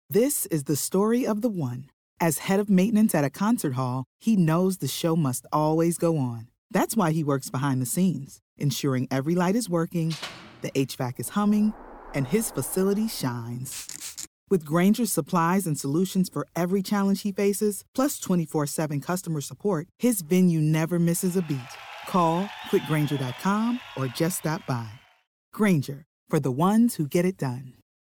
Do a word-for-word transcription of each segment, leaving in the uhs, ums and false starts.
This is the story of the one. As head of maintenance at a concert hall, he knows the show must always go on. That's why he works behind the scenes, ensuring every light is working, the H V A C is humming, and his facility shines. With Grainger's supplies and solutions for every challenge he faces, plus twenty-four seven customer support, his venue never misses a beat. Call quick grainger dot com or just stop by. Grainger, for the ones who get it done.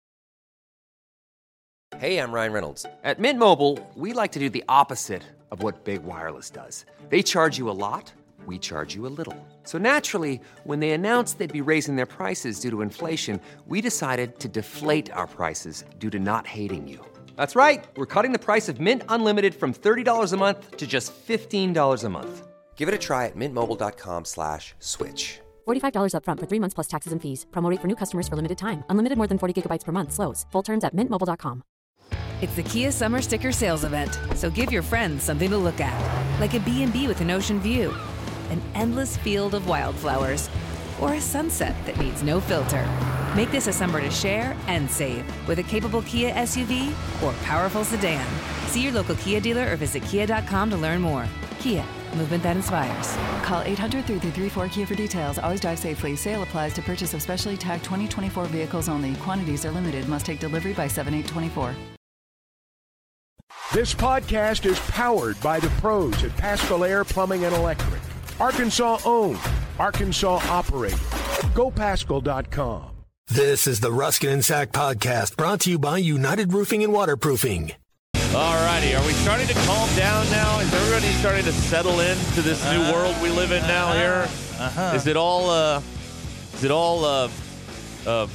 Hey, I'm Ryan Reynolds. At Mint Mobile, we like to do the opposite of what Big Wireless does. They charge you a lot, we charge you a little. So naturally, when they announced they'd be raising their prices due to inflation, we decided to deflate our prices due to not hating you. That's right. We're cutting the price of Mint Unlimited from thirty dollars a month to just fifteen dollars a month. Give it a try at mintmobile.com slash switch. forty-five dollars up front for three months plus taxes and fees. Promo rate for new customers for limited time. Unlimited more than forty gigabytes per month. Slows full terms at mint mobile dot com. It's the Kia Summer Sticker Sales Event, so give your friends something to look at. Like a B and B with an ocean view, an endless field of wildflowers, or a sunset that needs no filter. Make this a summer to share and save with a capable Kia S U V or powerful sedan. See your local Kia dealer or visit kia dot com to learn more. Kia, movement that inspires. Call eight hundred, three three three, four Kia for details. Always drive safely. Sale applies to purchase of specially tagged twenty twenty-four vehicles only. Quantities are limited. Must take delivery by seven eight twenty-four. This podcast is powered by the pros at Paschal Air Plumbing and Electric. Arkansas owned. Arkansas operated. Go Paschal dot com. This is the Ruskin and Sack podcast, brought to you by United Roofing and Waterproofing. All righty, are we starting to calm down now? Is everybody starting to settle into this new uh, world we live in now uh-huh. here? Uh-huh. Is it all, uh, is it all, uh, uh,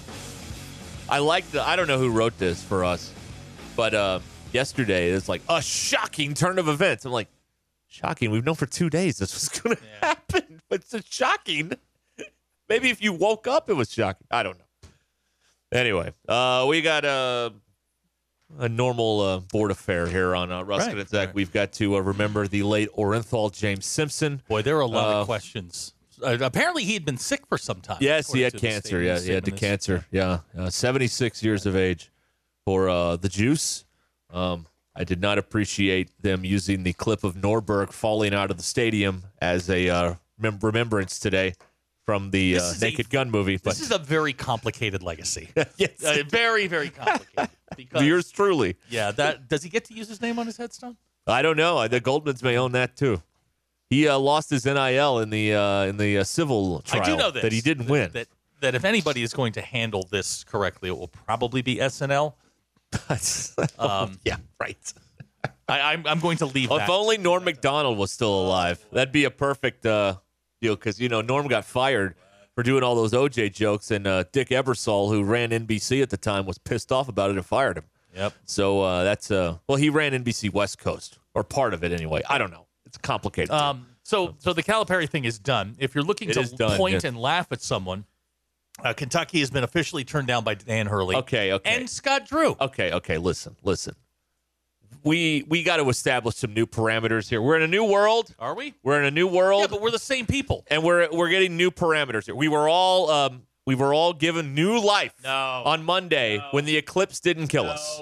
I like the, I don't know who wrote this for us, but uh, yesterday it's like a shocking turn of events. I'm like, shocking? We've known for two days this was going to yeah. happen. It's a shocking. Maybe if you woke up, it was shocking. I don't know. Anyway, uh, we got a, a normal uh, board affair here on uh, Ruskin right, and Zach. Right. We've got to uh, remember the late Orenthal James Simpson. Boy, there were a lot uh, of questions. Uh, apparently, he had been sick for some time. Yes, he had cancer. Yeah, he had the cancer. Yeah, uh, seventy-six years of age for uh, the Juice. Um, I did not appreciate them using the clip of Norberg falling out of the stadium as a uh, mem- remembrance today from the uh, Naked a, Gun movie. But this is a very complicated legacy. yes, uh, very, very complicated. Because, yours truly. Yeah, that does he get to use his name on his headstone? I don't know. The Goldmans may own that too. He uh, lost his N I L in the uh, in the uh, civil trial. I do know this, that he didn't that, win. That, that if anybody is going to handle this correctly, it will probably be S N L. um, yeah, right. I, I'm I'm going to leave. Well, that. If only Norm Macdonald was still alive, that'd be a perfect uh, deal. Because you know Norm got fired for doing all those O J jokes, and uh, Dick Ebersol, who ran N B C at the time, was pissed off about it and fired him. Yep. So uh, that's uh, well, he ran N B C West Coast or part of it anyway. I don't know. It's complicated. Um. So so the Calipari thing is done. If you're looking it to done, point yeah. and laugh at someone. Uh, Kentucky has been officially turned down by Dan Hurley. Okay, okay. And Scott Drew. Okay, okay. Listen, listen. We we got to establish some new parameters here. We're in a new world. Are we? We're in a new world. Yeah, but we're the same people. And we're we're getting new parameters here. We were all um, we were all given new life no. on Monday no. when the eclipse didn't kill no. us.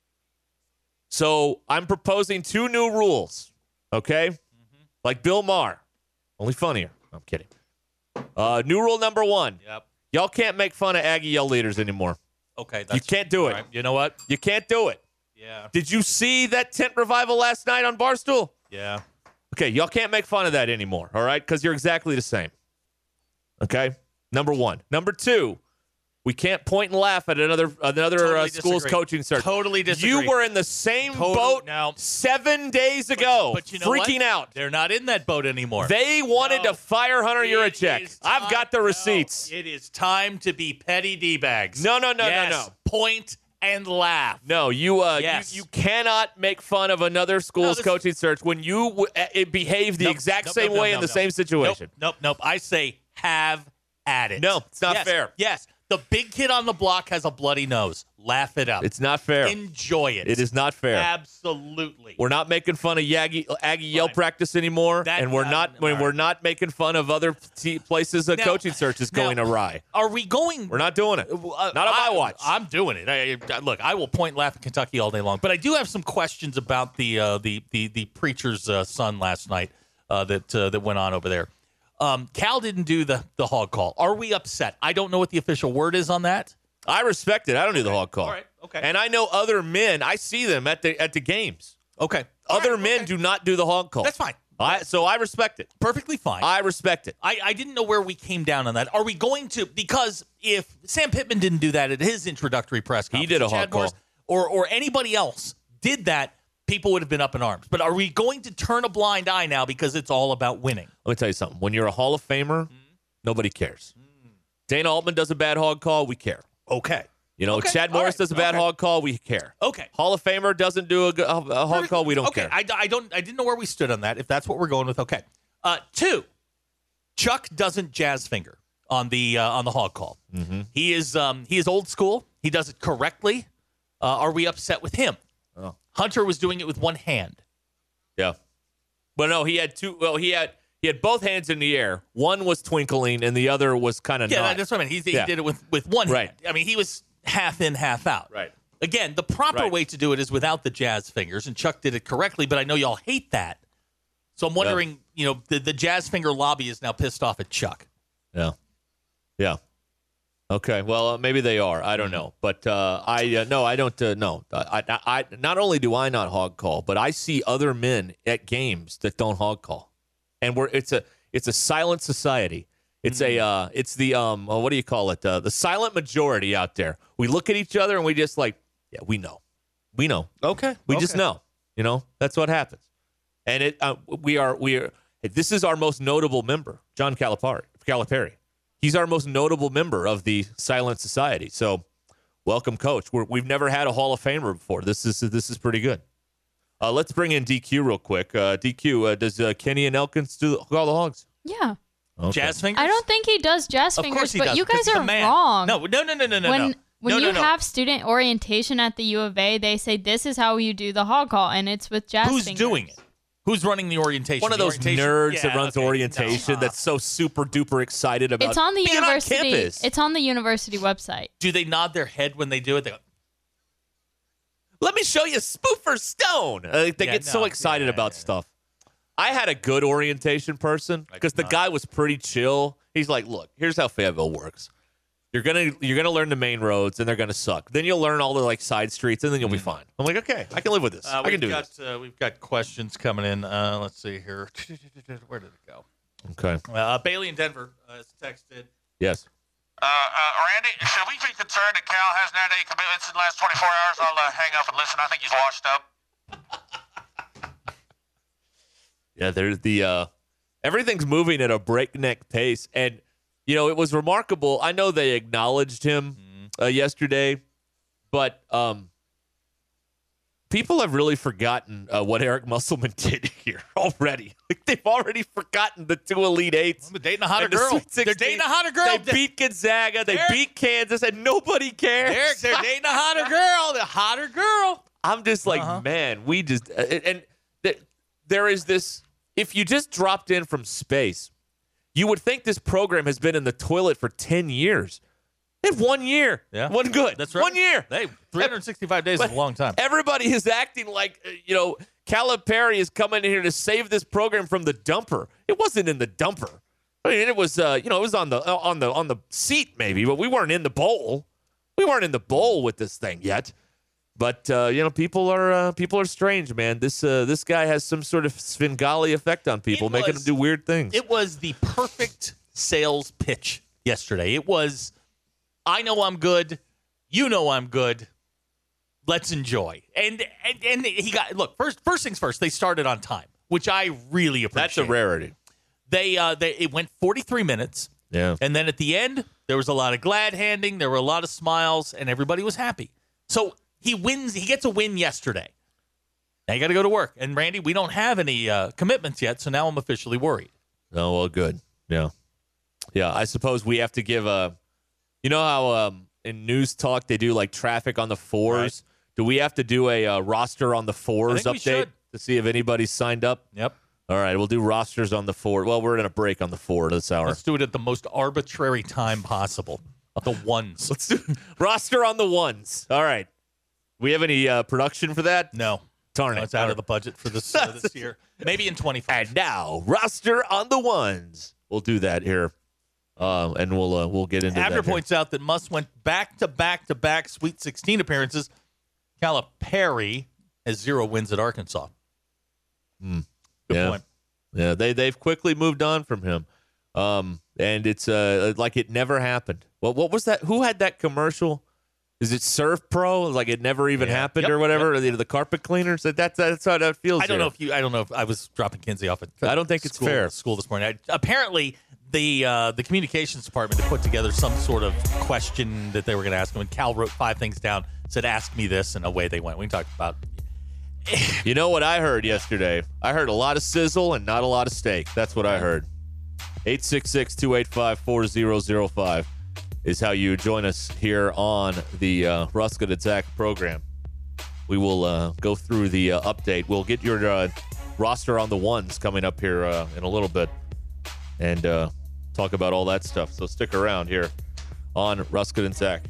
So I'm proposing two new rules. Okay, mm-hmm. Like Bill Maher, only funnier. I'm kidding. Uh, new rule number one. Yep. Y'all can't make fun of Aggie Yell leaders anymore. Okay. That's you can't do it. Right. You know what? You can't do it. Yeah. Did you see that tent revival last night on Barstool? Yeah. Okay, y'all can't make fun of that anymore, all right? Because you're exactly the same. Okay? Number one. Number two, we can't point and laugh at another another totally uh, school's disagree. coaching search. Totally disagree. You were in the same Total, boat now, seven days ago, but, but you know freaking what? out. They're not in that boat anymore. They wanted no. to fire Hunter Yurachek. I've got the no, receipts. It is time to be petty D-bags. No, no, no, yes, no, no. Point and laugh. No, you, uh, yes. you you cannot make fun of another school's no, this, coaching search when you w- uh, behave the nope, exact nope, same nope, way nope, in the nope. same situation. Nope, nope, nope. I say have at it. No, it's not yes, fair. Yes. The big kid on the block has a bloody nose. Laugh it up. It's not fair. Enjoy it. It is not fair. Absolutely. We're not making fun of Aggie, Aggie yell practice anymore, That- and we're uh, not when right. we're not making fun of other t- places a Now- coaching search is going now, awry. Are we going? We're not doing it. Uh, not on my I- watch. I'm doing it. I, I, look, I will point, laugh at Kentucky all day long, but I do have some questions about the uh, the the the preacher's uh, son last night uh, that uh, that went on over there. Um, Cal didn't do the the hog call. Are we upset? I don't know what the official word is on that. I respect it. I don't do the hog call. All right. Okay. And I know other men. I see them at the at the games. Okay. All Other right, men okay. do not do the hog call. That's fine. I, so I respect it. Perfectly fine. I respect it. I, I didn't know where we came down on that. Are we going to, because if Sam Pittman didn't do that at his introductory press conference, He did a Chad hog call. Morris, or or anybody else did that, people would have been up in arms. But are we going to turn a blind eye now because it's all about winning? Let me tell you something. When you're a Hall of Famer, mm-hmm. nobody cares. Mm-hmm. Dana Altman does a bad hog call, we care. Okay. You know, Okay. Chad All Morris right. does a bad Okay. hog call, we care. Okay. Hall of Famer doesn't do a, a, a hog call, we don't okay. care. I, I don't. I didn't know where we stood on that. If that's what we're going with, okay. Uh, two, Chuck doesn't jazz finger on the uh, on the hog call. Mm-hmm. He is um, he is old school. He does it correctly. Uh, are we upset with him? Oh. Hunter was doing it with one hand. Yeah. But no, he had two. Well, he had he had both hands in the air. One was twinkling, and the other was kind of Yeah, not. that's what I mean. He, he Yeah. did it with, with one Right. hand. I mean, he was half in, half out. Right. Again, the proper Right. way to do it is without the jazz fingers, and Chuck did it correctly, but I know y'all hate that. So I'm wondering, you know, the, the jazz finger lobby is now pissed off at Chuck. Yeah. Yeah. Okay. Well, uh, maybe they are. I don't know. But uh, I uh, no, I don't. Uh, no, I, I, I. Not only do I not hog call, but I see other men at games that don't hog call, and we're it's a it's a silent society. It's a uh, it's the um uh, what do you call it? Uh, the silent majority out there. We look at each other and we just like, yeah, we know, we know. Okay. We just know. You know, that's what happens. And it uh, we are we are. This is our most notable member, John Calipari. Calipari. He's our most notable member of the silent society. So, welcome, Coach. We're, we've never had a Hall of Famer before. This is this is pretty good. Uh, let's bring in D Q real quick. Uh, D Q, uh, does uh, Kenny and Elkins do call the Hogs? Yeah. Okay. Jazz fingers? I don't think he does jazz Of fingers, course he but does, you because guys he's a are man. wrong. No, no, no, no, no, no. When no. when no, you no, no. have student orientation at the U of A, they say this is how you do the hog call, and it's with jazz Who's fingers. doing it? Who's running the orientation? One of The those orientation- nerds Yeah, that runs okay. orientation No. that's so super duper excited about It's on the being university. on campus. It's on the university website. Do they nod their head when they do it? They go, Let me show you Spoofer Stone. Uh, they Yeah, get so no, excited yeah, about yeah. stuff. I had a good orientation person because the not. guy was pretty chill. He's like, look, here's how Fayetteville works. You're gonna you're gonna learn the main roads and they're gonna suck. Then you'll learn all the like side streets and then you'll be fine. I'm like, okay, I can live with this. Uh, I can we've do got, this. Uh, we've got questions coming in. Uh, let's see here. Where did it go? Okay. Uh, Bailey in Denver uh, has texted. Yes. Uh, uh, Randy, should we be concerned that Cal hasn't had any commitments in the last twenty-four hours? I'll uh, hang up and listen. I think he's washed up. Yeah, there's the uh, everything's moving at a breakneck pace, and you know it was remarkable. I know they acknowledged him uh, yesterday, but um, people have really forgotten uh, what Eric Musselman did here already. Like they've already forgotten the two Elite Eights. They're dating a hotter and the girl. Sweet They're sixteen. dating a hotter girl. They beat Gonzaga. They Eric- beat Kansas, and nobody cares. Eric, they're dating a hotter girl. The hotter girl. I'm just like, Uh-huh. man, we just uh, and th- there is this. If you just dropped in from space, you would think this program has been in the toilet for ten years. They have one year, Yeah. one good. That's right. One year. Hey, three hundred sixty-five days is But a long time. Everybody is acting like uh, you know Calipari is coming in here to save this program from the dumper. It wasn't in the dumper. I mean, it was uh, you know it was on the uh, on the on the seat maybe, but we weren't in the bowl. We weren't in the bowl with this thing yet. But uh, you know, people are uh, people are strange, man. This uh, this guy has some sort of Svengali effect on people, It making was- them do weird things. It was the perfect sales pitch yesterday. It was, I know I'm good. You know I'm good. Let's enjoy. And and, and he got, look, first first things first, they started on time, which I really appreciate. That's a rarity. They, uh, they It went forty-three minutes. Yeah. And then at the end, there was a lot of glad handing. There were a lot of smiles, and everybody was happy. So he wins. He gets a win yesterday. Now you got to go to work. And Randy, we don't have any uh, commitments yet, so now I'm officially worried. Oh well, good. Yeah, yeah. I suppose we have to give a You know how um, in News Talk they do like traffic on the fours? Right. Do we have to do a uh, roster on the fours I think we update should. to see if anybody's signed up? Yep. All right, we'll do rosters on the four. Well, we're in a break on the four this hour. Let's do it at the most arbitrary time possible. The ones. Let's do roster on the ones. All right. We have any uh, production for that? No. Darn no, it. It's out of the budget for this uh, this year. Maybe in twenty-five. And now, roster on the ones. We'll do that here, uh, and we'll uh, we'll get into Abner that. Abner points out that Muss went back to back to back Sweet sixteen appearances. Calipari has zero wins at Arkansas. Mm. Good yeah. point. Yeah, they they've quickly moved on from him, um, and it's uh, like it never happened. Well, what was that? Who had that commercial? Is it Surf Pro? Like it never even Yeah. happened Yep, or whatever? yep. The, the carpet cleaners? That, that's that's how that feels. I don't here. know if you. I don't know if I was dropping Kinsey off at. I don't think it's school, fair. School this morning. I, apparently, the uh, the communications department had put together some sort of question that they were going to ask him, and Cal wrote five things down. Said, "Ask me this," and away they went. We talked about. You know what I heard yesterday? I heard a lot of sizzle and not a lot of steak. That's what I heard. eight six six, two eight five, four zero zero five is how you join us here on the uh, Ruskin and Zach program. We will uh, go through the uh, update. We'll get your uh, roster on the ones coming up here uh, in a little bit and uh, talk about all that stuff. So stick around here on Ruskin and Zach.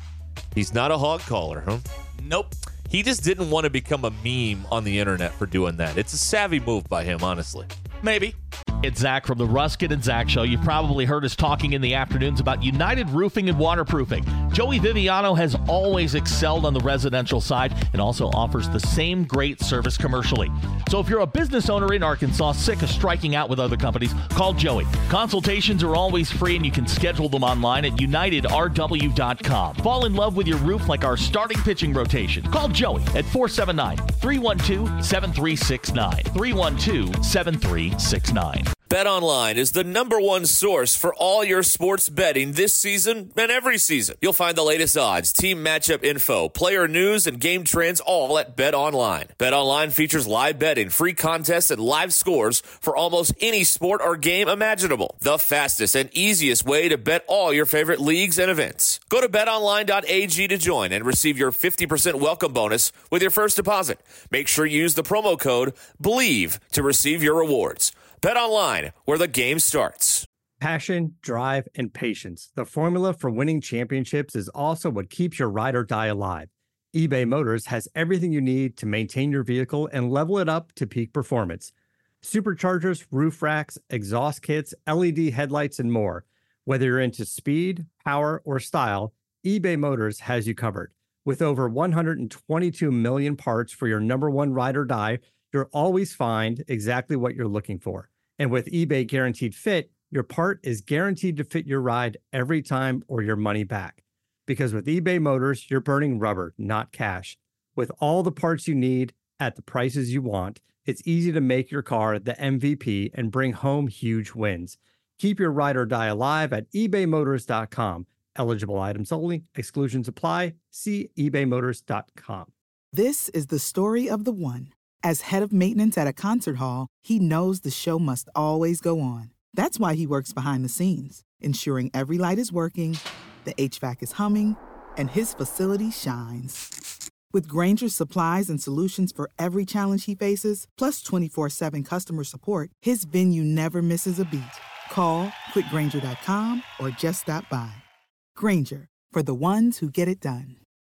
He's not a hog caller, huh? Nope. He just didn't want to become a meme on the internet for doing that. It's a savvy move by him, honestly. Maybe. It's Zach from the Ruskin and Zach Show. You've probably heard us talking in the afternoons about United Roofing and Waterproofing. Joey Viviano has always excelled on the residential side and also offers the same great service commercially. So if you're a business owner in Arkansas sick of striking out with other companies, call Joey. Consultations are always free and you can schedule them online at united r w dot com. Fall in love with your roof like our starting pitching rotation. Call Joey at four seven nine, three one two, seven three six nine. three one two, seven three six nine. BetOnline is the number one source for all your sports betting this season and every season. You'll find the latest odds, team matchup info, player news, and game trends all at BetOnline. BetOnline features live betting, free contests, and live scores for almost any sport or game imaginable. The fastest and easiest way to bet all your favorite leagues and events. Go to bet online dot a g to join and receive your fifty percent welcome bonus with your first deposit. Make sure you use the promo code BELIEVE to receive your rewards. BetOnline, where the game starts. Passion, drive, and patience. The formula for winning championships is also what keeps your ride or die alive. eBay Motors has everything you need to maintain your vehicle and level it up to peak performance. Superchargers, roof racks, exhaust kits, L E D headlights, and more. Whether you're into speed, power, or style, eBay Motors has you covered. With over one hundred twenty-two million parts for your number one ride or die, you'll always find exactly what you're looking for. And with eBay Guaranteed Fit, your part is guaranteed to fit your ride every time or your money back. Because with eBay Motors, you're burning rubber, not cash. With all the parts you need at the prices you want, it's easy to make your car the M V P and bring home huge wins. Keep your ride or die alive at ebay motors dot com. Eligible items only. Exclusions apply. See ebay motors dot com. This is the story of the one. As head of maintenance at a concert hall, he knows the show must always go on. That's why he works behind the scenes, ensuring every light is working, the H V A C is humming, and his facility shines. With Grainger's supplies and solutions for every challenge he faces, plus twenty-four seven customer support, his venue never misses a beat. Call quick grainger dot com or just stop by. Grainger, for the ones who get it done.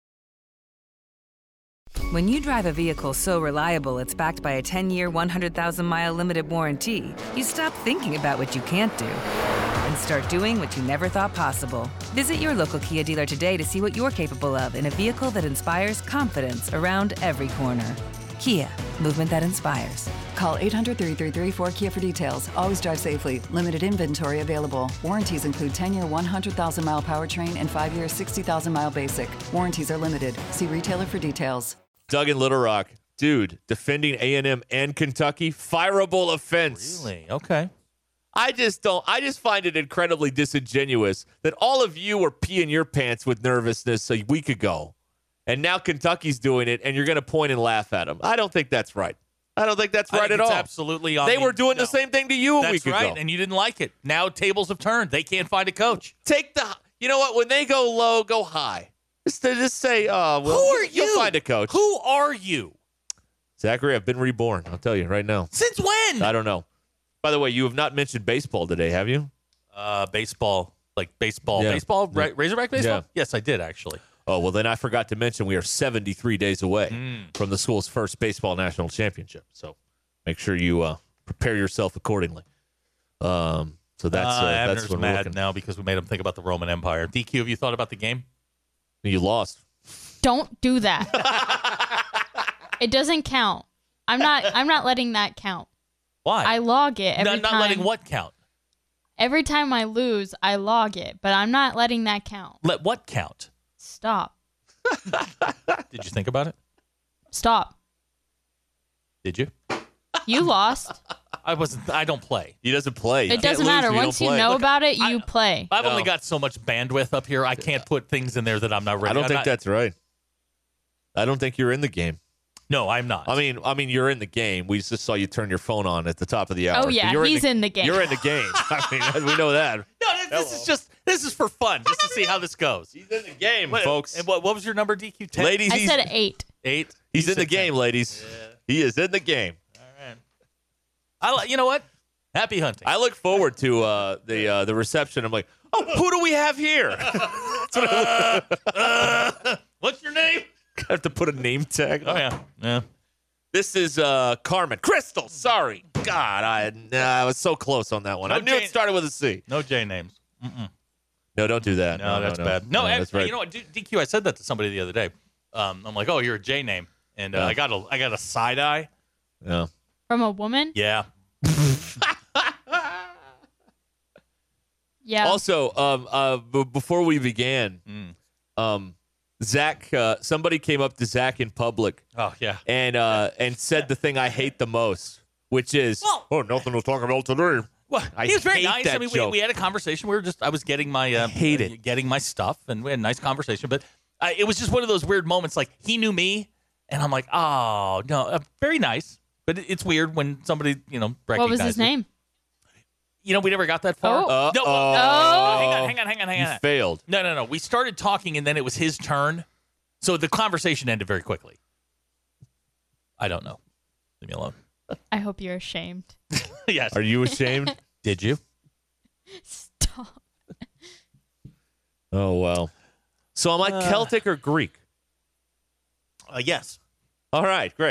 When you drive a vehicle so reliable it's backed by a ten-year, one hundred thousand mile limited warranty, you stop thinking about what you can't do and start doing what you never thought possible. Visit your local Kia dealer today to see what you're capable of in a vehicle that inspires confidence around every corner. Kia, movement that inspires. Call eight hundred, three three three, four K I A for details. Always drive safely. Limited inventory available. Warranties include ten-year, one hundred thousand mile powertrain and five-year, sixty thousand mile basic. Warranties are limited. See retailer for details. Doug in Little Rock. Dude, defending A and M and Kentucky, fireable offense. Really? Okay. I just don't, I just find it incredibly disingenuous that all of you were peeing your pants with nervousness a week ago. And now Kentucky's doing it, and you're going to point and laugh at them. I don't think that's right. I don't think that's I right think at it's all. Absolutely on They the, were doing no. the same thing to you a That's week right, ago. and you didn't like it. Now tables have turned. They can't find a coach. Take the You know what? When they go low, go high. Just, just say, uh, well, Who are you'll you? find a coach. Who are you? Zachary, I've been reborn. I'll tell you right now. Since when? I don't know. By the way, you have not mentioned baseball today, have you? Uh, baseball, like baseball, Yeah. baseball, Yeah. Ra- Razorback baseball? Yeah. Yes, I did, actually. Oh, well, then I forgot to mention we are seventy-three days away Mm. from the school's first baseball national championship. So make sure you uh, prepare yourself accordingly. Um, so that's, uh, uh, Abner's that's when we're mad looking. now because we made him think about the Roman Empire. D Q, have you thought about the game? You lost. Don't do that. It doesn't count. I'm not. I'm not letting that count. Why? I log it every not, not time. letting what count? Every time I lose, I log it, but I'm not letting that count. Let what count? Stop. Did you think about it? Stop. Did you? You lost. I wasn't. I don't play. He doesn't play. You It can't doesn't lose matter. when you Once don't you play. know Look, about it, you play. I've only No. got so much bandwidth up here. I can't put things in there that I'm not ready. I don't I'm think not- that's right. I don't think you're in the game. No, I'm not. I mean, I mean, you're in the game. We just saw you turn your phone on at the top of the hour. Oh, So yeah, you're he's in the game. You're in the game. I mean, we know that. No, this, this is just this is for fun, just to see how this goes. He's in the game, What- folks. And what, what was your number, D Q? ten? Ladies, I he's, said eight. Eight. he's You in the said game, ten. ladies. He is in the game. I li- you know what? Happy hunting. I look forward to uh, the uh, the reception. I'm like, oh, who do we have here? That's what I look- Uh, what's your name? I have to put a name tag on. Oh yeah, yeah. This is uh, Carmen. Crystal, sorry. God, I nah, I was so close on that one. No I knew Jane- it started with a C. No J names. Mm-mm. No, don't do that. No, that's no. bad. No, and- that's right. you know what, D- DQ? I said that to somebody the other day. Um, I'm like, oh, you're a J name, and uh, Yeah. I got a I got a side eye. Yeah. From a woman? Yeah. Yeah. Also, um, uh, b- before we began, Mm. um, Zach, uh, somebody came up to Zach in public Oh yeah. and uh, and said the thing I hate the most, which is, Well- oh, nothing to talk about today. Well, I he was very hate nice. that I mean, we, joke. we had a conversation. We were just I was getting my uh, hate it. getting my stuff, and we had a nice conversation. But uh, it was just one of those weird moments. Like he knew me, and I'm like, oh no, uh, very nice. But it- it's weird when somebody you know recognizes. What was his you. name? You know, we never got that far. Oh. No, Uh-oh. well, hang on, hang on, hang on, hang You on. failed. No, no, no. We started talking, and then it was his turn. So the conversation ended very quickly. I don't know. Leave me alone. I hope you're ashamed. Yes. Are you ashamed? Did you? Stop. Oh, well. So am I Uh. Celtic or Greek? Uh, yes. All right, great.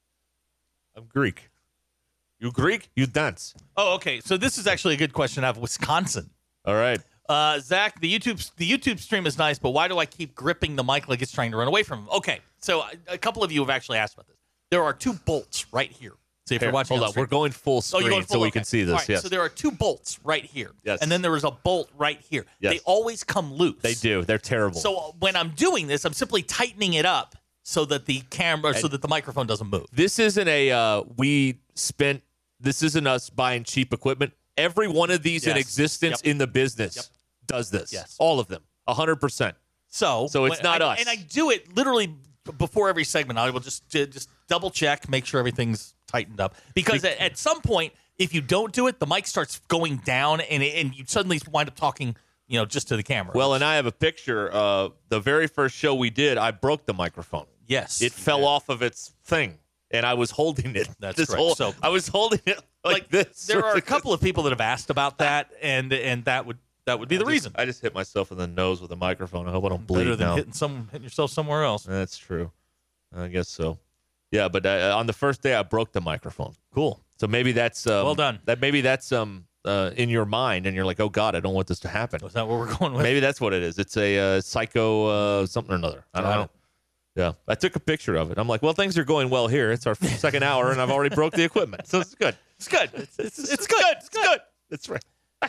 I'm Greek. You Greek? You dance. Oh, okay. So this is actually a good question out of Wisconsin. All right. Uh, Zach, the YouTube the YouTube stream is nice, but why do I keep gripping the mic like it's trying to run away from him? Okay, so a, a couple of you have actually asked about this. There are two bolts right here. So if Here, you're watching, hold on on. the stream- We're going full Oh, screen you're going so full- we okay. can see this. All right, Yes. So there are two bolts right here. Yes. And then there is a bolt right here. Yes. They always come loose. They do. They're terrible. So uh, when I'm doing this, I'm simply tightening it up so that the camera, so that the microphone doesn't move. This isn't a uh, we spent. This isn't us buying cheap equipment. Every one of these in Yes. existence Yep. in the business Yep. does this. Yes. All of them. A hundred percent. So, So it's when not I- us. And I do it literally b- before every segment. I will just j- just double check, make sure everything's tightened up. Because at, at some point, if you don't do it, the mic starts going down, and it, and you suddenly wind up talking, you know, just to the camera. Well, and I have a picture. Uh, the very first show we did, I broke the microphone. yes, It fell off of its thing, and I was holding it. That's this correct. whole- So- I was holding it like, this. There are a couple of people that have asked about that, and and that would that would be the I just- reason. I just hit myself in the nose with a microphone. I hope I don't bleed Better than now. hitting some hitting yourself somewhere else. That's true. I guess so. Yeah, but uh, on the first day, I broke the microphone. Cool. So maybe that's um, Well done. That maybe that's um uh, in your mind, and you're like, oh God, I don't want this to happen. Is that what we're going with? Maybe that's what it is. It's a uh, psycho uh, something or another. I don't Got know. it. Yeah, I took a picture of it. I'm like, well, things are going well here. It's our second hour, and I've already broke the equipment, so it's good. It's good. It's, it's, it's good. It's good. That's right.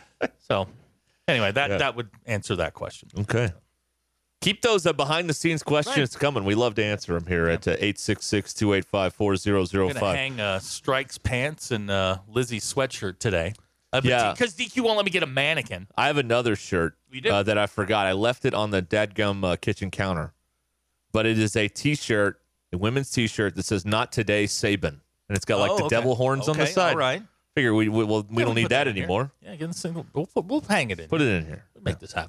So, anyway, that Yeah. that would answer that question. Okay. Keep those uh, behind the scenes questions coming. We love to answer them here at uh, eight six six, two eight five, four zero zero I'm gonna five. hang uh, Strike's pants and uh, Lizzie's sweatshirt today. Uh, Yeah. because D Q won't let me get a mannequin. I have another shirt You do? uh, that I forgot. I left it on the dadgum uh, kitchen counter. But it is a T-shirt, a women's T-shirt that says "Not Today, Saban," and it's got like Oh, the okay. devil horns on the Okay, side. all right. Figure we we, well, we Yeah, don't we need put that in here. anymore. Yeah, get the single. We'll, we'll hang it in. Put it in here. We'll make this happen.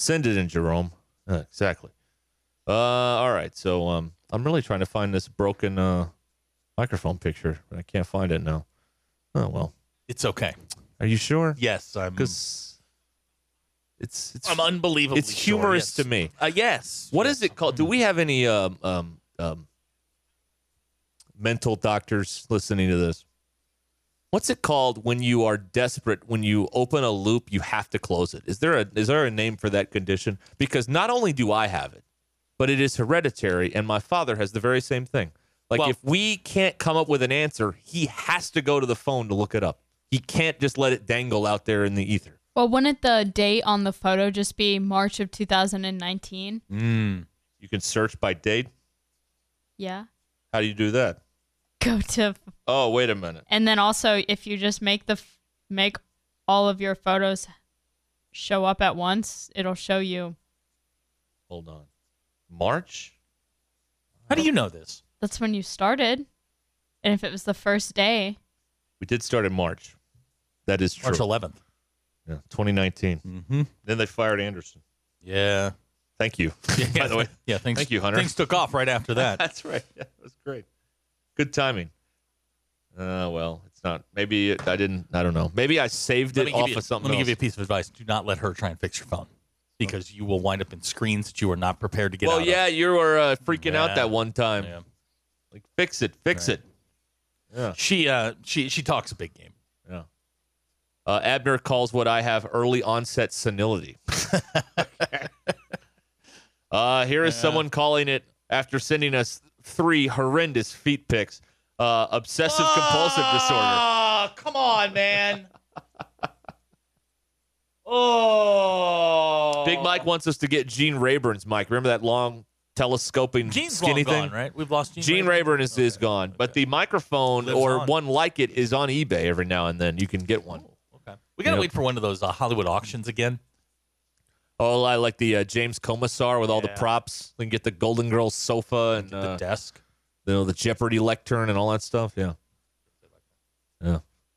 Send it in, Jerome. Uh, exactly. Uh, all right. So um, I'm really trying to find this broken uh, microphone picture, but I can't find it now. Oh, well. It's okay. Are you sure? Yes, I'm. Because it's, it's I'm unbelievably It's humorous sure, yes. to me. Uh, yes. What yes. is it called? Do we have any um, um, um, mental doctors listening to this? What's it called when you are desperate, when you open a loop, you have to close it? Is there a is there a name for that condition? Because not only do I have it, but it is hereditary, and my father has the very same thing. Like, Well- if we can't come up with an answer, he has to go to the phone to look it up. He can't just let it dangle out there in the ether. Well, wouldn't the date on the photo just be March of two thousand nineteen? Mm. You can search by date? Yeah. How do you do that? Go to, Oh, wait a minute. and then also if you just make the f- make all of your photos show up at once, it'll show you. Hold on. March? How do you know this? That's when you started, and if it was the first day. We did start in March. That is true. March eleventh. Yeah, twenty nineteen. Mm-hmm. Then they fired Anderson. Yeah. Thank you. Yeah, By the way. Yeah, thanks. Thank you, Hunter. Things took off right after that. That's right. Yeah, that was great. Good timing. Uh, well, it's not. Maybe it, I didn't. I don't know. Maybe I saved Let it me give off you, of something Let me else. give you a piece of advice. Do not let her try and fix your phone because you will wind up in screens that you are not prepared to get well, out yeah, of. you were uh, freaking Yeah. out that one time. Yeah. Like, fix it. Fix Right. it. Yeah. She, uh, she, she talks a big game. Yeah. Uh, Abner calls what I have early onset senility. uh, here is Yeah. someone calling it after sending us three horrendous feet pics. Uh, obsessive compulsive disorder. Oh, come on, man. oh. Big Mike wants us to get Gene Rayburn's mic. Remember that long telescoping Gene's skinny long thing? gone, right? We've lost Gene. Gene Rayburn. Rayburn is, is gone, but the microphone Lives or on. one like it is on eBay every now and then. You can get one. Okay. We got to Yep. wait for one of those uh, Hollywood auctions again. Oh, I like the uh, James Commissar with all the Yeah. props. Then get the Golden Girls sofa and The uh, desk. you know, the Jeopardy lectern and all that stuff. Yeah. Yeah.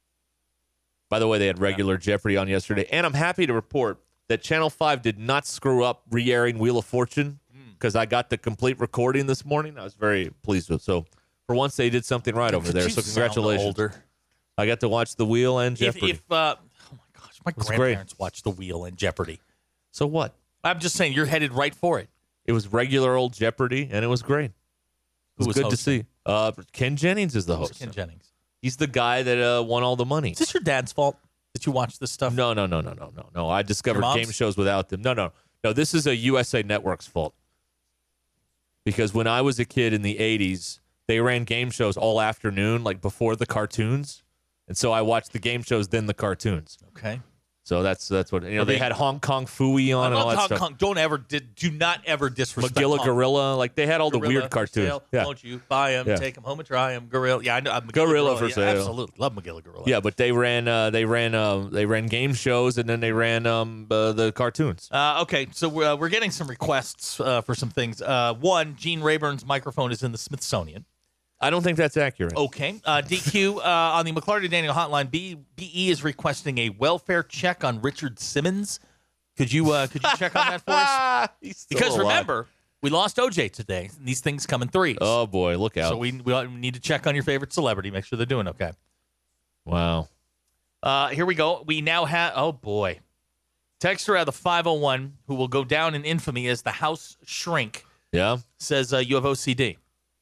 By the way, they had regular Jeopardy on yesterday. And I'm happy to report that Channel five did not screw up re-airing Wheel of Fortune because I got the complete recording this morning. I was very pleased with. So for once, they did something right over Could there. you So sound congratulations. older? I got to watch The Wheel and If, Jeopardy. if uh, oh my gosh, my was great. grandparents watched The Wheel and Jeopardy. So what? I'm just saying, you're headed right for it. It was regular old Jeopardy, and it was great. It was, Who was good hosting? to see. Uh, Ken Jennings is the Who's host. Ken Jennings. He's the guy that uh, won all the money. Is this your dad's fault that you watch this stuff? No, no, no, no, no, no, no. I discovered Your mom's? game shows without them. No, no, no. This is a U S A Network's fault. Because when I was a kid in the eighties, they ran game shows all afternoon, like before the cartoons, and so I watched the game shows, then the cartoons. Okay. So that's that's what you know. Are They, they- had Hong Kong Phooey on I and all love that Hong stuff. Kong. Don't ever, did, do not ever disrespect Magilla Hong Gorilla, like they had all the Gorilla weird for cartoons. sale. Yeah. Won't you buy them, Yeah. take them home and try them? Gorilla. Yeah, I know. uh, Magilla Gorilla for yeah, sale. Absolutely. Love Magilla Gorilla. Yeah, but they ran uh, they ran uh, they ran game shows and then they ran um, uh, the cartoons. Uh, okay, so we're, uh, we're getting some requests uh, for some things. Uh, one, Gene Rayburn's microphone is in the Smithsonian. I don't think that's accurate. Okay. Uh, D Q, uh, on the McClarty Daniel hotline, B, BE is requesting a welfare check on Richard Simmons. Could you uh, could you check on that for us? He's still Because alive. remember, we lost O J today. And these things come in threes. Oh boy, look out! So we, we need to check on your favorite celebrity. Make sure they're doing okay. Wow. Uh, here we go. We now have, oh boy. Texter out of the five oh one, who will go down in infamy as the house shrink, Yeah. says uh, you have O C D.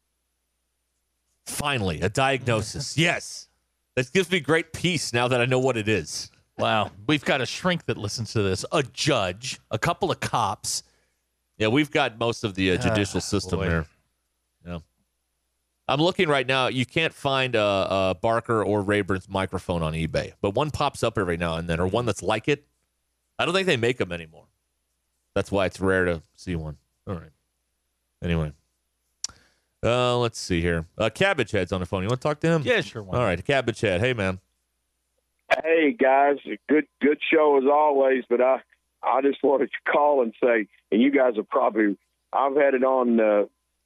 Finally, a diagnosis. Yes. That gives me great peace now that I know what it is. Wow. We've got a shrink that listens to this, a judge, a couple of cops. Yeah, we've got most of the uh, judicial Ah, system boy. there. Yeah. I'm looking right now. You can't find uh, uh, Barker or Rayburn's microphone on eBay, but one pops up every now and then, or one that's like it. I don't think they make them anymore. That's why it's rare to see one. All right. Anyway. Uh, let's see here. Uh, Cabbage Head's on the phone. You want to talk to him? Yeah, sure. Why All not? right, Cabbage Head. Hey, man. Hey guys, good good show as always. But I I just wanted to call and say, and you guys have probably I've had it on uh,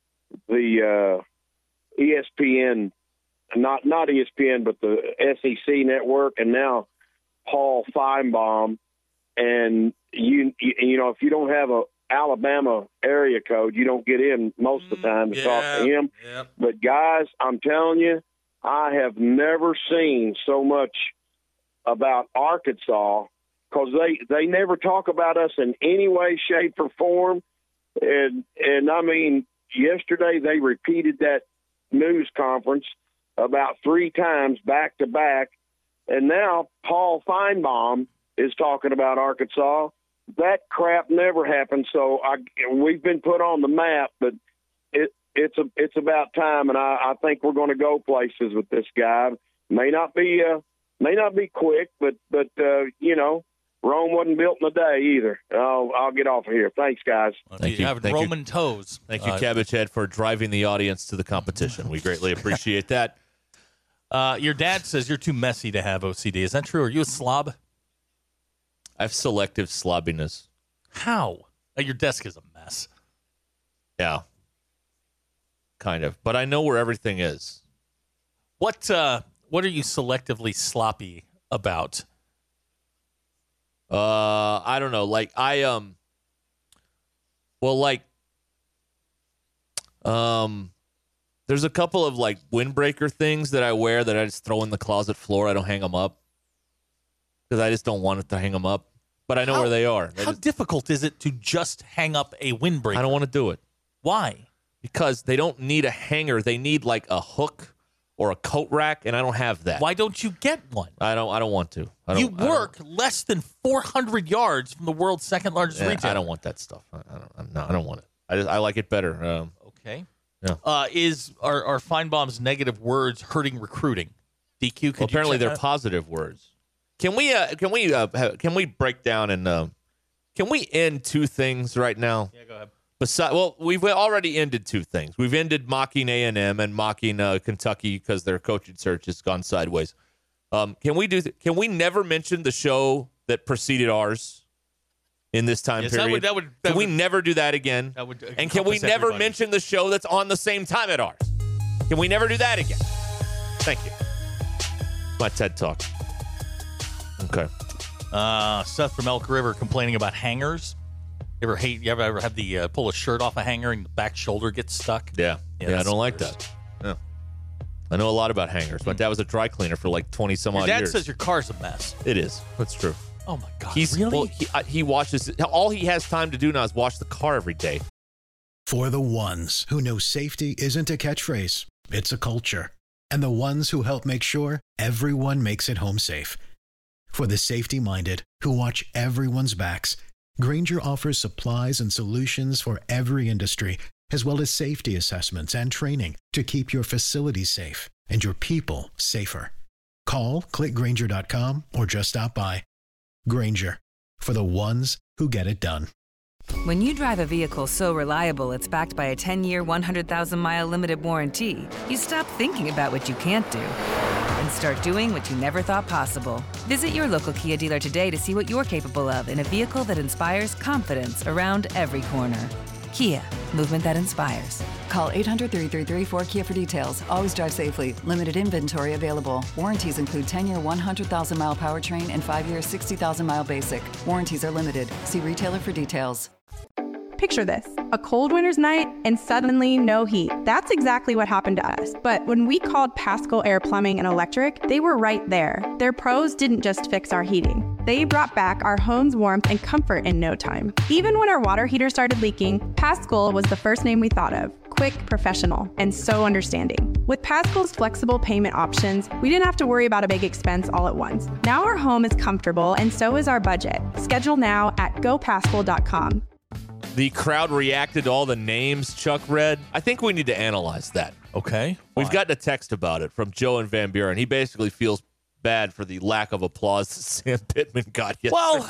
the uh, E S P N, not not E S P N, but the S E C network, and now Paul Feinbaum and you you know if you don't have a Alabama area code, you don't get in most of the time to yeah, talk to him. Yep. But guys, I'm telling you, I have never seen so much about Arkansas because they, they never talk about us in any way, shape, or form. And and I mean, yesterday they repeated that news conference about three times back to back, and now Paul Feinbaum is talking about Arkansas. That crap never happened. So I, we've been put on the map, but it, it's a, it's about time. And I, I think we're going to go places with this guy. May not be, uh, may not be quick, but, but, uh, you know, Rome wasn't built in a day either. I'll, I'll get off of here. Thanks, guys. Thank you. Have Thank Roman you. toes. Thank you, Uh, Cabbage Head, for driving the audience to the competition. We greatly appreciate that. Uh, your dad says you're too messy to have O C D. Is that true? Are you a slob? I have selective slobbiness. How? Uh, your desk is a mess. Yeah. Kind of. But I know where everything is. What uh, What are you selectively sloppy about? Uh, I don't know. Like I um, well, like um, there's a couple of like windbreaker things that I wear that I just throw in the closet floor. I don't hang them up because I just don't want it to hang them up. But I know How- where they are. They How just- difficult is it to just hang up a windbreaker? I don't want to do it Why? because they don't need a hanger. They need like a hook or a coat rack, and I don't have that. Why don't you get one? I don't. I don't want to. I don't, You I don't- work less than four hundred yards from the world's second largest Yeah, retailer. I don't want that stuff. I, I don't. I'm, no, I don't want it. I just, I like it better. Um, Okay. Yeah. Uh, is are, are Feinbaum's negative words hurting recruiting? D Q. Could well, you apparently, check they're that? positive words. Can we? Uh, can we? Uh, ha- can we break down and? Uh, can we end two things right now? Yeah, go ahead. Besides, well, we've already ended two things. We've ended mocking A and M and mocking uh, Kentucky because their coaching search has gone sideways. Um, can we do? Th- can we never mention the show that preceded ours in this time Yes, that period? would- that would- that can we would- never do that again? That would and can we encompass never everybody. mention the show that's on the same time at ours? Can we never do that again? Thank you. My TED Talk. Okay. Uh, Seth from Elk River complaining about hangers. You ever hate? You ever, ever have the uh, pull a shirt off a hanger and the back shoulder gets stuck? Yeah. Yeah, Yeah, I that's don't the like worst. that. Yeah. I know a lot about hangers. My dad was a dry cleaner for like twenty some Your odd dad years. says your car's a mess. It is. That's true. Oh my god! He's really? well, he, uh, he watches. All he has time to do now is wash the car every day. For the ones who know safety isn't a catchphrase, it's a culture. And the ones who help make sure everyone makes it home safe. For the safety-minded who watch everyone's backs, Grainger offers supplies and solutions for every industry, as well as safety assessments and training to keep your facilities safe and your people safer. Call, click Grainger dot com, or just stop by. Grainger, for the ones who get it done. When you drive a vehicle so reliable it's backed by a ten-year, one hundred thousand mile limited warranty, you stop thinking about what you can't do and start doing what you never thought possible. Visit your local Kia dealer today to see what you're capable of in a vehicle that inspires confidence around every corner. Kia, movement that inspires. Call eight hundred, three three three, four K I A for details. Always drive safely. Limited inventory available. Warranties include ten-year, one hundred thousand mile powertrain and five-year, sixty thousand mile basic. Warranties are limited. See retailer for details. Picture this, a cold winter's night and suddenly no heat. That's exactly what happened to us. But when we called Paschal Air Plumbing and Electric, they were right there. Their pros didn't just fix our heating. They brought back our home's warmth and comfort in no time. Even when our water heater started leaking, Paschal was the first name we thought of. Quick, professional, and so understanding. With Paschal's flexible payment options, we didn't have to worry about a big expense all at once. Now our home is comfortable and so is our budget. Schedule now at go paschal dot com. The crowd reacted to all the names Chuck read. I think we need to analyze that. Okay. We've Why? gotten a text about it from Joe and Van Buren. He basically feels bad for the lack of applause that Sam Pittman got yesterday. Well,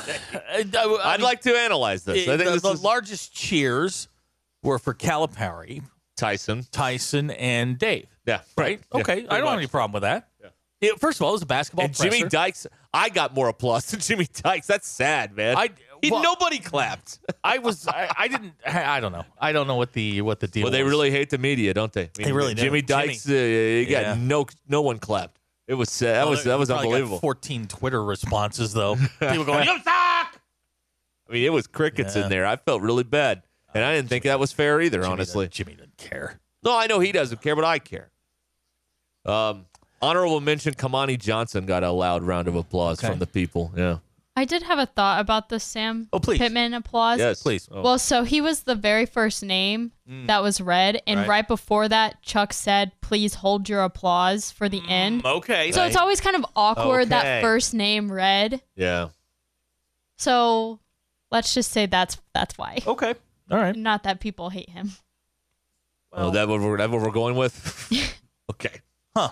I, I I'd mean, like to analyze this. I think the, this the is largest cheers were for Calipari, Tyson, Tyson, and Dave. Yeah, Right? Yeah, Okay. pretty I don't much. have any problem with that. Yeah. Yeah, first of all, it was a basketball And Jimmy presser. Dykes, I got more applause than Jimmy Dykes. That's sad, man. I- he, well- nobody clapped. I was. I, I didn't. I, I don't know. I don't know what the what the deal. Well, they was. really hate the media, don't they? I mean, They really do. Jimmy Dykes, uh, he got Yeah. no no one clapped. It was uh, that Well, was they- that was they probably got unbelievable. fourteen Twitter responses though. People going, "You suck." I mean, it was crickets Yeah. in there. I felt really bad. And I didn't think that was fair either, Jimmy honestly. doesn't- Jimmy doesn't care. No, I know he doesn't care, but I care. Um, honorable mention, Kamani Johnson got a loud round of applause Okay. from the people. Yeah. I did have a thought about the Sam Oh, please. Pittman applause. Yes, please. Oh. Well, so he was the very first name Mm. that was read, and Right. right. before that, Chuck said, "Please hold your applause for the end." Okay. So it's always kind of awkward Okay. that first name read. Yeah. So let's just say that's that's why. Okay. All right. Not that people hate him. oh, that what we're, that what we're going with? Okay. Huh.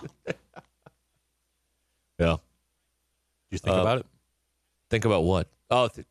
Yeah. You think Uh, about it? Think about what? Oh, th-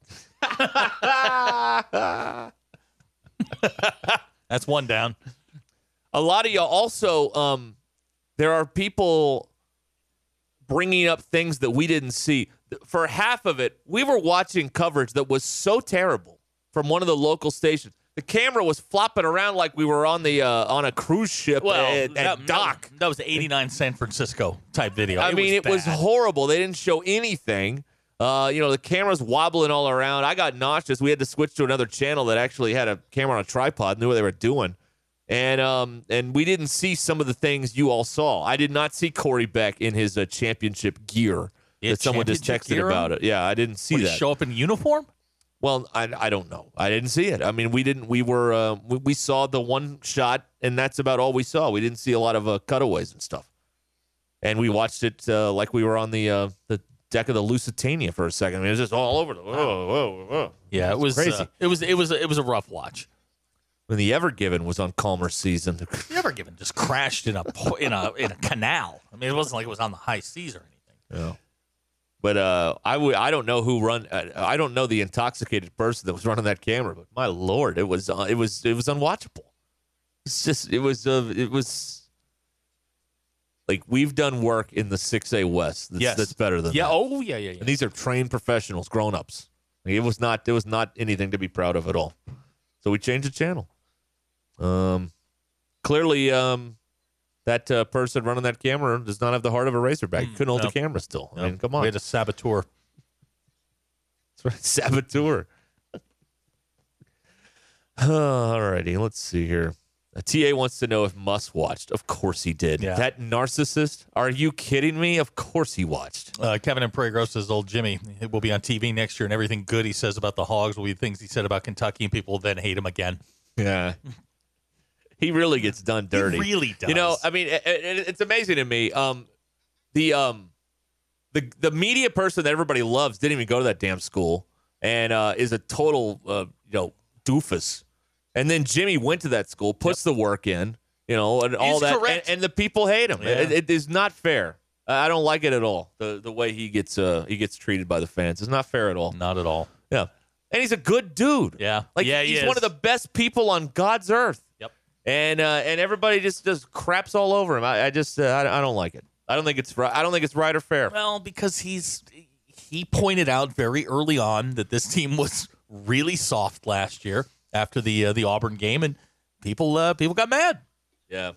That's one down. a lot of y'all also, um, there are people bringing up things that we didn't see. For half of it, we were watching coverage that was so terrible from one of the local stations. The camera was flopping around like we were on the uh, on a cruise ship Well, at, at that, dock. That was the eighty-nine San Francisco type video. I mean, it was bad. horrible. They didn't show anything. Uh, you know, the camera's wobbling all around. I got nauseous. We had to switch to another channel that actually had a camera on a tripod, knew what they were doing. And um, and we didn't see some of the things you all saw. I did not see Corey Beck in his uh, championship gear. He had That someone just championship texted gear about on? it. Yeah, I didn't see Would he that. show up in uniform? Well, I, I don't know. I didn't see it. I mean, we didn't. We were uh, we, we saw the one shot, and that's about all we saw. We didn't see a lot of uh, cutaways and stuff. And we watched it uh, like we were on the uh, the deck of the Lusitania for a second. I mean, it was just all over. The, whoa, whoa, whoa. Yeah, it was crazy. Uh, it was it was it was a rough watch. When the Ever Given was on Calmer season. The Ever Given just crashed in a po- in a in a canal. I mean, it wasn't like it was on the high seas or anything. Yeah. But uh, I would. I don't know who run. Uh, I don't know the intoxicated person that was running that camera. But my lord, it was. Uh, it was. It was unwatchable. It's just. It was. Uh, it was. Like we've done work in the six A West. That's, Yes. that's better than. Yeah. that. Oh yeah yeah yeah. And these are trained professionals, grown ups. Like, it was not. It was not anything to be proud of at all. So we changed the channel. Um, clearly, um, that uh, person running that camera does not have the heart of a Razorback. Couldn't hold no. the camera still. I No. mean, come on. We had a saboteur. That's right, saboteur. All righty, let's see here. A T A wants to know if Muss watched. Of course he did. Yeah. That narcissist? Are you kidding me? Of course he watched. Uh, Kevin and Prairie Grove says, old Jimmy will be on T V next year, and everything good he says about the Hogs will be things he said about Kentucky, and people will then hate him again. Yeah. He really gets done dirty. He really does. You know, I mean, it, it, it's amazing to me. Um, the um, the the media person that everybody loves didn't even go to that damn school, and uh, is a total uh, you know doofus. And then Jimmy went to that school, puts the work in, you know, and all He's that, correct. and, and the people hate him. Yeah. It, it is not fair. I don't like it at all. The the way he gets uh he gets treated by the fans is not fair at all. Not at all. Yeah, and he's a good dude. Yeah. Like Yeah, he he's is. one of the best people on God's earth. Yep. And uh, and everybody just just craps all over him. I, I just uh, I, I don't like it. I don't think it's right. I don't think it's right or fair. Well, because he's he pointed out very early on that this team was really soft last year after the uh, the Auburn game, and people uh, people got mad. Yeah.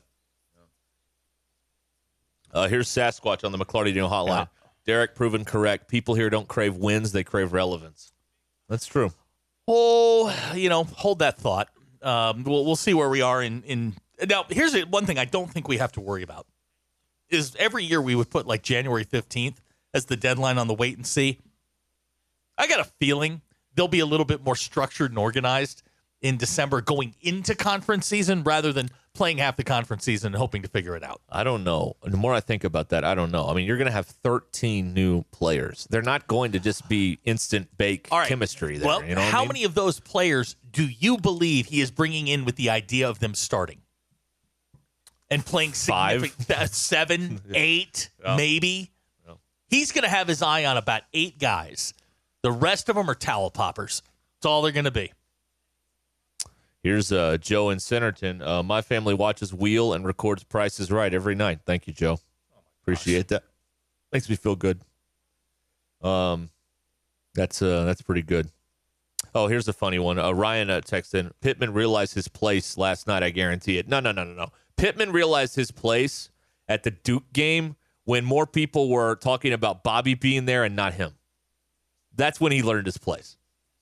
Uh, here's Sasquatch on the McClarty Dino Hotline. Yeah. Derek, proven correct. People here don't crave wins; they crave relevance. That's true. Oh, you know, hold that thought. Um, we'll we'll see where we are in in. Now, here's the- one thing I don't think we have to worry about is every year we would put like January fifteenth as the deadline on the wait and see. I got a feeling they'll be a little bit more structured and organized in December going into conference season rather than playing half the conference season and hoping to figure it out. I don't know. The more I think about that, I don't know. I mean, you're going to have thirteen new players. They're not going to just be instant bake All right. chemistry there. Well, you know what how I mean? many of those players do you believe he is bringing in with the idea of them starting and playing Five? significant- uh, seven, eight, Yeah. maybe? Yeah. He's going to have his eye on about eight guys. The rest of them are towel poppers. That's all they're going to be. Here's uh, Joe in Centerton. Uh, my family watches Wheel and records Price is Right every night. Thank you, Joe. Appreciate that. Makes me feel good. Um, that's uh, that's pretty good. Oh, here's a funny one. Uh, Ryan uh, texted in, Pittman realized his place last night. I guarantee it. No, no, no, no, no. Pittman realized his place at the Duke game when more people were talking about Bobby being there and not him. That's when he learned his place.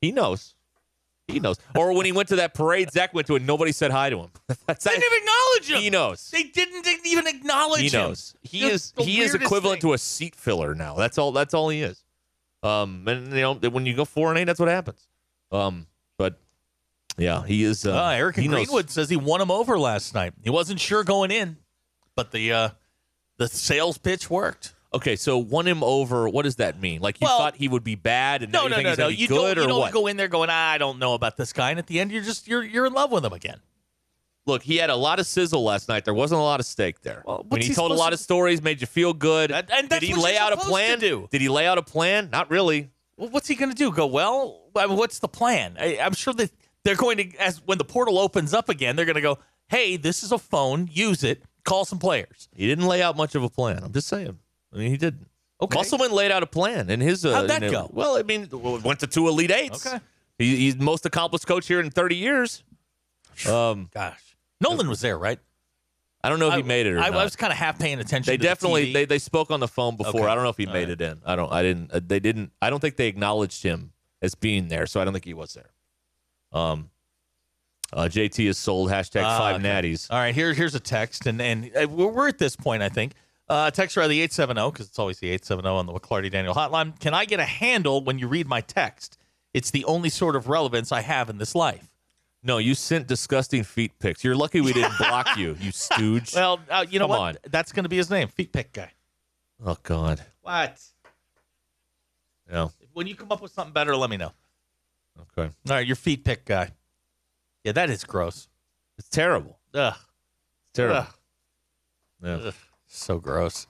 He knows. He knows. Or when he went to that parade, Zach went to it, and nobody said hi to him. That's they didn't even acknowledge him. He knows. They didn't even acknowledge him. He knows. He It's is the he is weirdest equivalent thing. to a seat filler now. That's all that's all he is. Um and you know when you go four and eight, that's what happens. Um but yeah, he is uh, Uh, Eric he knows. Greenwood says he won him over last night. He wasn't sure going in, but the uh, the sales pitch worked. Okay, so won him over. What does that mean? Like you Well, thought he would be bad, and No, now you no, think no, he's no. gonna be You good, don't, you or don't what? go in there going, ah, I don't know about this guy, and at the end, you're just you're you're in love with him again. Look, he had a lot of sizzle last night. There wasn't a lot of steak there. Well, when what's he, he told a supposed lot to- of stories, made you feel good. And, and that's Did he what lay you're out a supposed plan? to do. Did he lay out a plan? Not really. Well, what's he going to do? Go, well, I mean, what's the plan? I, I'm sure that they're going to, as when the portal opens up again, they're going to go, hey, this is a phone. Use it. Call some players. He didn't lay out much of a plan. I'm just saying. I mean, he didn't. Okay. Musselman laid out a plan, and his uh, How'd that you know, go? Well, I mean, went to two Elite Eights. Okay. He, he's the most accomplished coach here in thirty years. Um, Gosh, Nolan was there, right? I don't know if he I- made it or I, not. I was kind of half paying attention. They to definitely the T V. they, they spoke on the phone before. Okay. I don't know if he All made right. it in. I don't. I didn't. Uh, they didn't. I don't think they acknowledged him as being there. So I don't think he was there. Um, uh, J T is sold. Hashtag Ah, five okay. natties. All right, here, here's a text, and and uh, we're, we're at this point, I think. Uh, text are the eight seven zero, because it's always the eight seven zero on the McClarty Daniel hotline. Can I get a handle when you read my text? It's the only sort of relevance I have in this life. No, you sent disgusting feet pics. You're lucky we didn't block you, you stooge. Well, uh, you know Come what? on. That's going to be his name, Feet Pick Guy. Oh God. What? Yeah. When you come up with something better, let me know. Okay. All right, your Feet Pick Guy. Yeah, that is gross. It's terrible. Ugh. It's terrible. Ugh. Yeah. Ugh. So gross.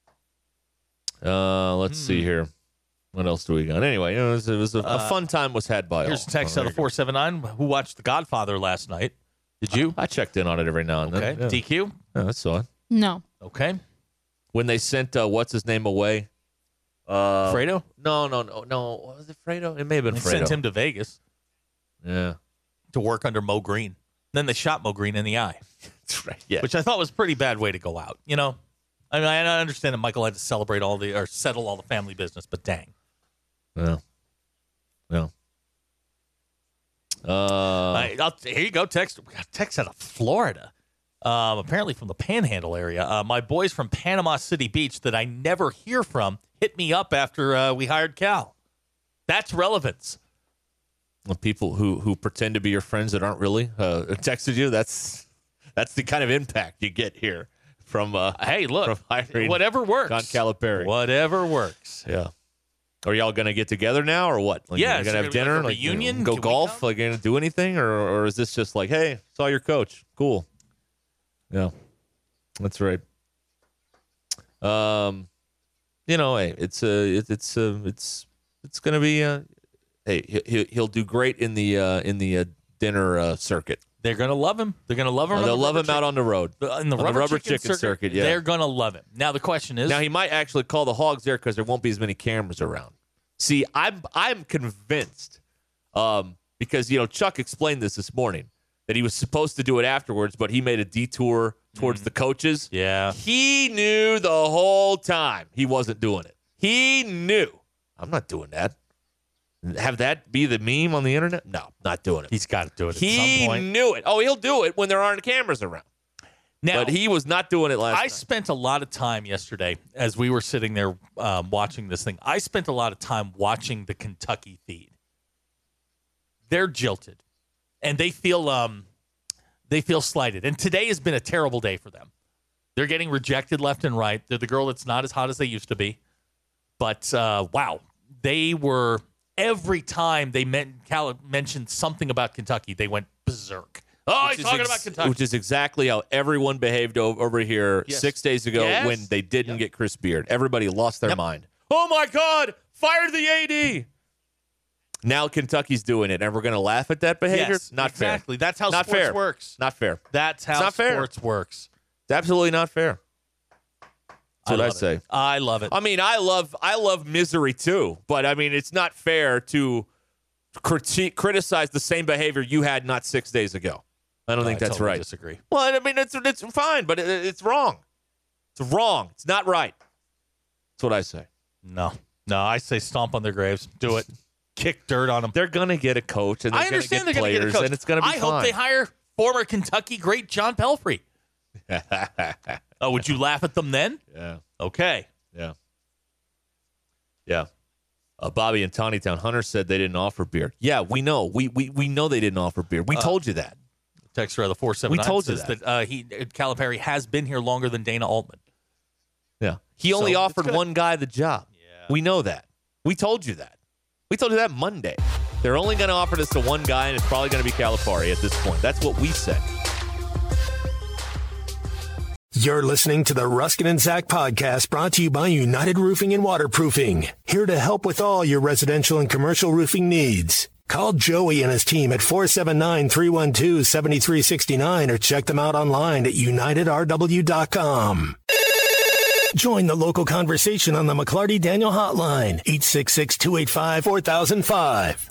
Uh, let's see here. What else do we got? Anyway, it was, it was a, a Uh, fun time was had by Here's all. a text Oh, out there of you go. four seven nine who watched The Godfather last night. Did you? I checked in on it every now and Okay. then. Yeah. D Q? Yeah, I saw it. No. Okay. When they sent uh, what's his name away? Uh, Fredo? No, no, no, no. What was it Fredo? It may have been They Fredo. sent him to Vegas Yeah. to work under Mo Green. Then they shot Mo Green in the eye, That's right. Yeah. which I thought was a pretty bad way to go out. You know, I mean, I understand that Michael had to celebrate all the or settle all the family business, but dang. Yeah. Yeah. Uh, I, I'll, here you go. Text. We got text out of Florida. Um, apparently from the Panhandle area. Uh, my boys from Panama City Beach that I never hear from hit me up after uh, we hired Cal. That's relevance. the people who who pretend to be your friends that aren't really uh, texted you. That's that's the kind of impact you get here from. Uh, hey, look, from hiring whatever works. John Calipari. Whatever works. Yeah. Are y'all gonna get together now, or what? Like, Yeah, you're so gonna gonna have be like dinner, a like, you know, reunion? go Can we golf, like, gonna do anything, or or is this just like, hey, saw your coach, cool? Yeah, that's right. Um, you know, hey, it's uh, it, it's uh, it's it's gonna be uh, hey, he, he'll do great in the uh, in the uh, dinner uh, circuit. They're gonna love him. They're gonna love him. Oh, on they'll the love rubber him out on the road, chicken- in the on rubber, the rubber chicken, chicken, circuit. Yeah, They're gonna love him. Now the question is, now he might actually call the Hogs there because there won't be as many cameras around. See, I'm I'm convinced, um, because you know Chuck explained this this morning that he was supposed to do it afterwards, but he made a detour towards the coaches. Yeah, he knew the whole time he wasn't doing it. He knew. I'm not doing that. Have that be the meme on the internet? No, not doing it. He's got to do it at he some point. knew it. Oh, he'll do it when there aren't cameras around. Now, but he was not doing it last I night. spent a lot of time yesterday as we were sitting there um, watching this thing. I spent a lot of time watching the Kentucky feed. They're jilted, and they feel um, they feel slighted. And today has been a terrible day for them. They're getting rejected left and right. They're the girl that's not as hot as they used to be. But uh, wow, they were every time they men- Cal- mentioned something about Kentucky, they went berserk. Oh, Which he's is talking ex- about Kentucky. Which is exactly how everyone behaved o- over here Yes. six days ago Yes. when they didn't get Chris Beard. Everybody lost their Yep. mind. Oh, my God, fired the A D. Now Kentucky's doing it, and we're going to laugh at that behavior? Yes, not fair. exactly. That's how not sports fair. works. Not fair. That's how It's not fair. sports works. It's absolutely not fair. That's what I, love say. it. I love it. I mean, I love I love misery too, but I mean, it's not fair to critique, criticize the same behavior you had not six days ago. I don't think I that's totally right. disagree. Well, I mean, it's it's fine, but it, it's wrong. It's wrong. It's not right. That's what I say. No, no, I say stomp on their graves. Do it. kick dirt on them. They're going to get a coach, and they're I going to understand get they're going to players, get a coach. and it's going to be I fine. hope they hire former Kentucky great John Pelphrey. Oh, would you laugh at them then? Yeah. Okay. Yeah. Yeah. Uh, Bobby in Tawnytown, Hunter said they didn't offer beer. Yeah, we know. We we, we know they didn't offer beer. We Uh, told you that. Text rather four seven nine We told you says that. that, uh, he Calipari has been here longer than Dana Altman. Yeah. He only So, offered it's good. one guy the job. Yeah. We know that. We told you that. We told you that Monday. They're only going to offer this to one guy, and it's probably going to be Calipari at this point. That's what we said. You're listening to the Ruskin and Zach podcast, brought to you by United Roofing and Waterproofing. Here to help with all your residential and commercial roofing needs. Call Joey and his team at four seven nine, three one two, seven three six nine or check them out online at united r w dot com. Join the local conversation on the McClarty Daniel hotline, eight six six, two eight five, four thousand five.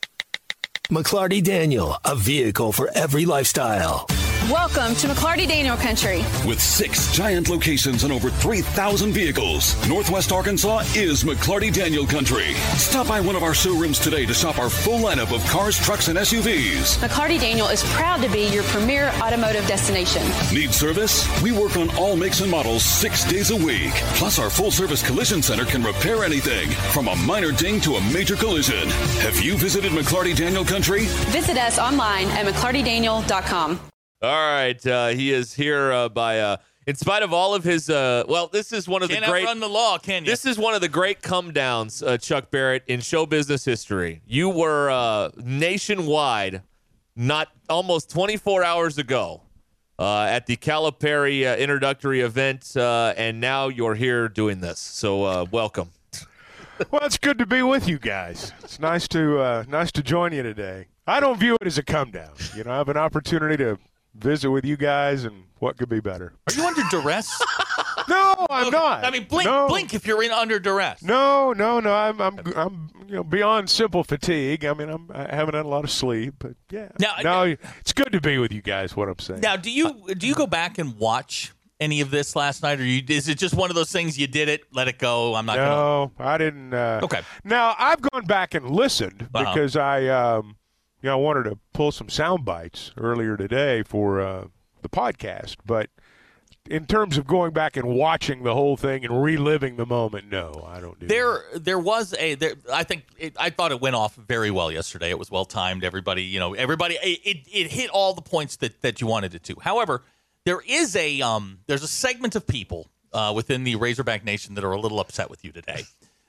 McClarty Daniel, a vehicle for every lifestyle. Welcome to McClarty Daniel Country. With six giant locations and over three thousand vehicles, Northwest Arkansas is McClarty Daniel Country. Stop by one of our showrooms today to shop our full lineup of cars, trucks, and S U Vs. McClarty Daniel is proud to be your premier automotive destination. Need service? We work on all makes and models six days a week. Plus, our full-service collision center can repair anything, from a minor ding to a major collision. Have you visited McClarty Daniel Country? Visit us online at mcclarty daniel dot com. All right. Uh, he is here uh, by, uh, in spite of all of his, uh, well, this is one of Can't the great. outrun the law, can you? This is one of the great come downs, uh, Chuck Barrett, in show business history. You were uh, nationwide not almost twenty-four hours ago uh, at the Calipari uh, introductory event, uh, and now you're here doing this. So uh, welcome. Well, it's good to be with you guys. It's nice to uh, nice to join you today. I don't view it as a come down. You know, I have an opportunity to visit with you guys, and what could be better? Are you under duress? No, I'm Okay. not. I mean, blink, No. blink if you're in under duress. No, no, no. I'm, I'm, I'm, you know, beyond simple fatigue. I mean, I'm, I haven't had a lot of sleep, but yeah. Now- no, it's good to be with you guys. What I'm saying. Now, do you do you go back and watch any of this last night, or you, is it just one of those things you did it, let it go? I'm not. No, I didn't. Uh, Okay. Now I've gone back and listened Uh-huh. because I, um, you know, I wanted to pull some sound bites earlier today for uh, the podcast, but. In terms of going back and watching the whole thing and reliving the moment, no, I don't do There, there was a. There, I think it, I thought it went off very well yesterday. It was well timed. Everybody, you know, everybody. It, it, it hit all the points that, that you wanted it to. However, there is a um, there's a segment of people uh, within the Razorback Nation that are a little upset with you today,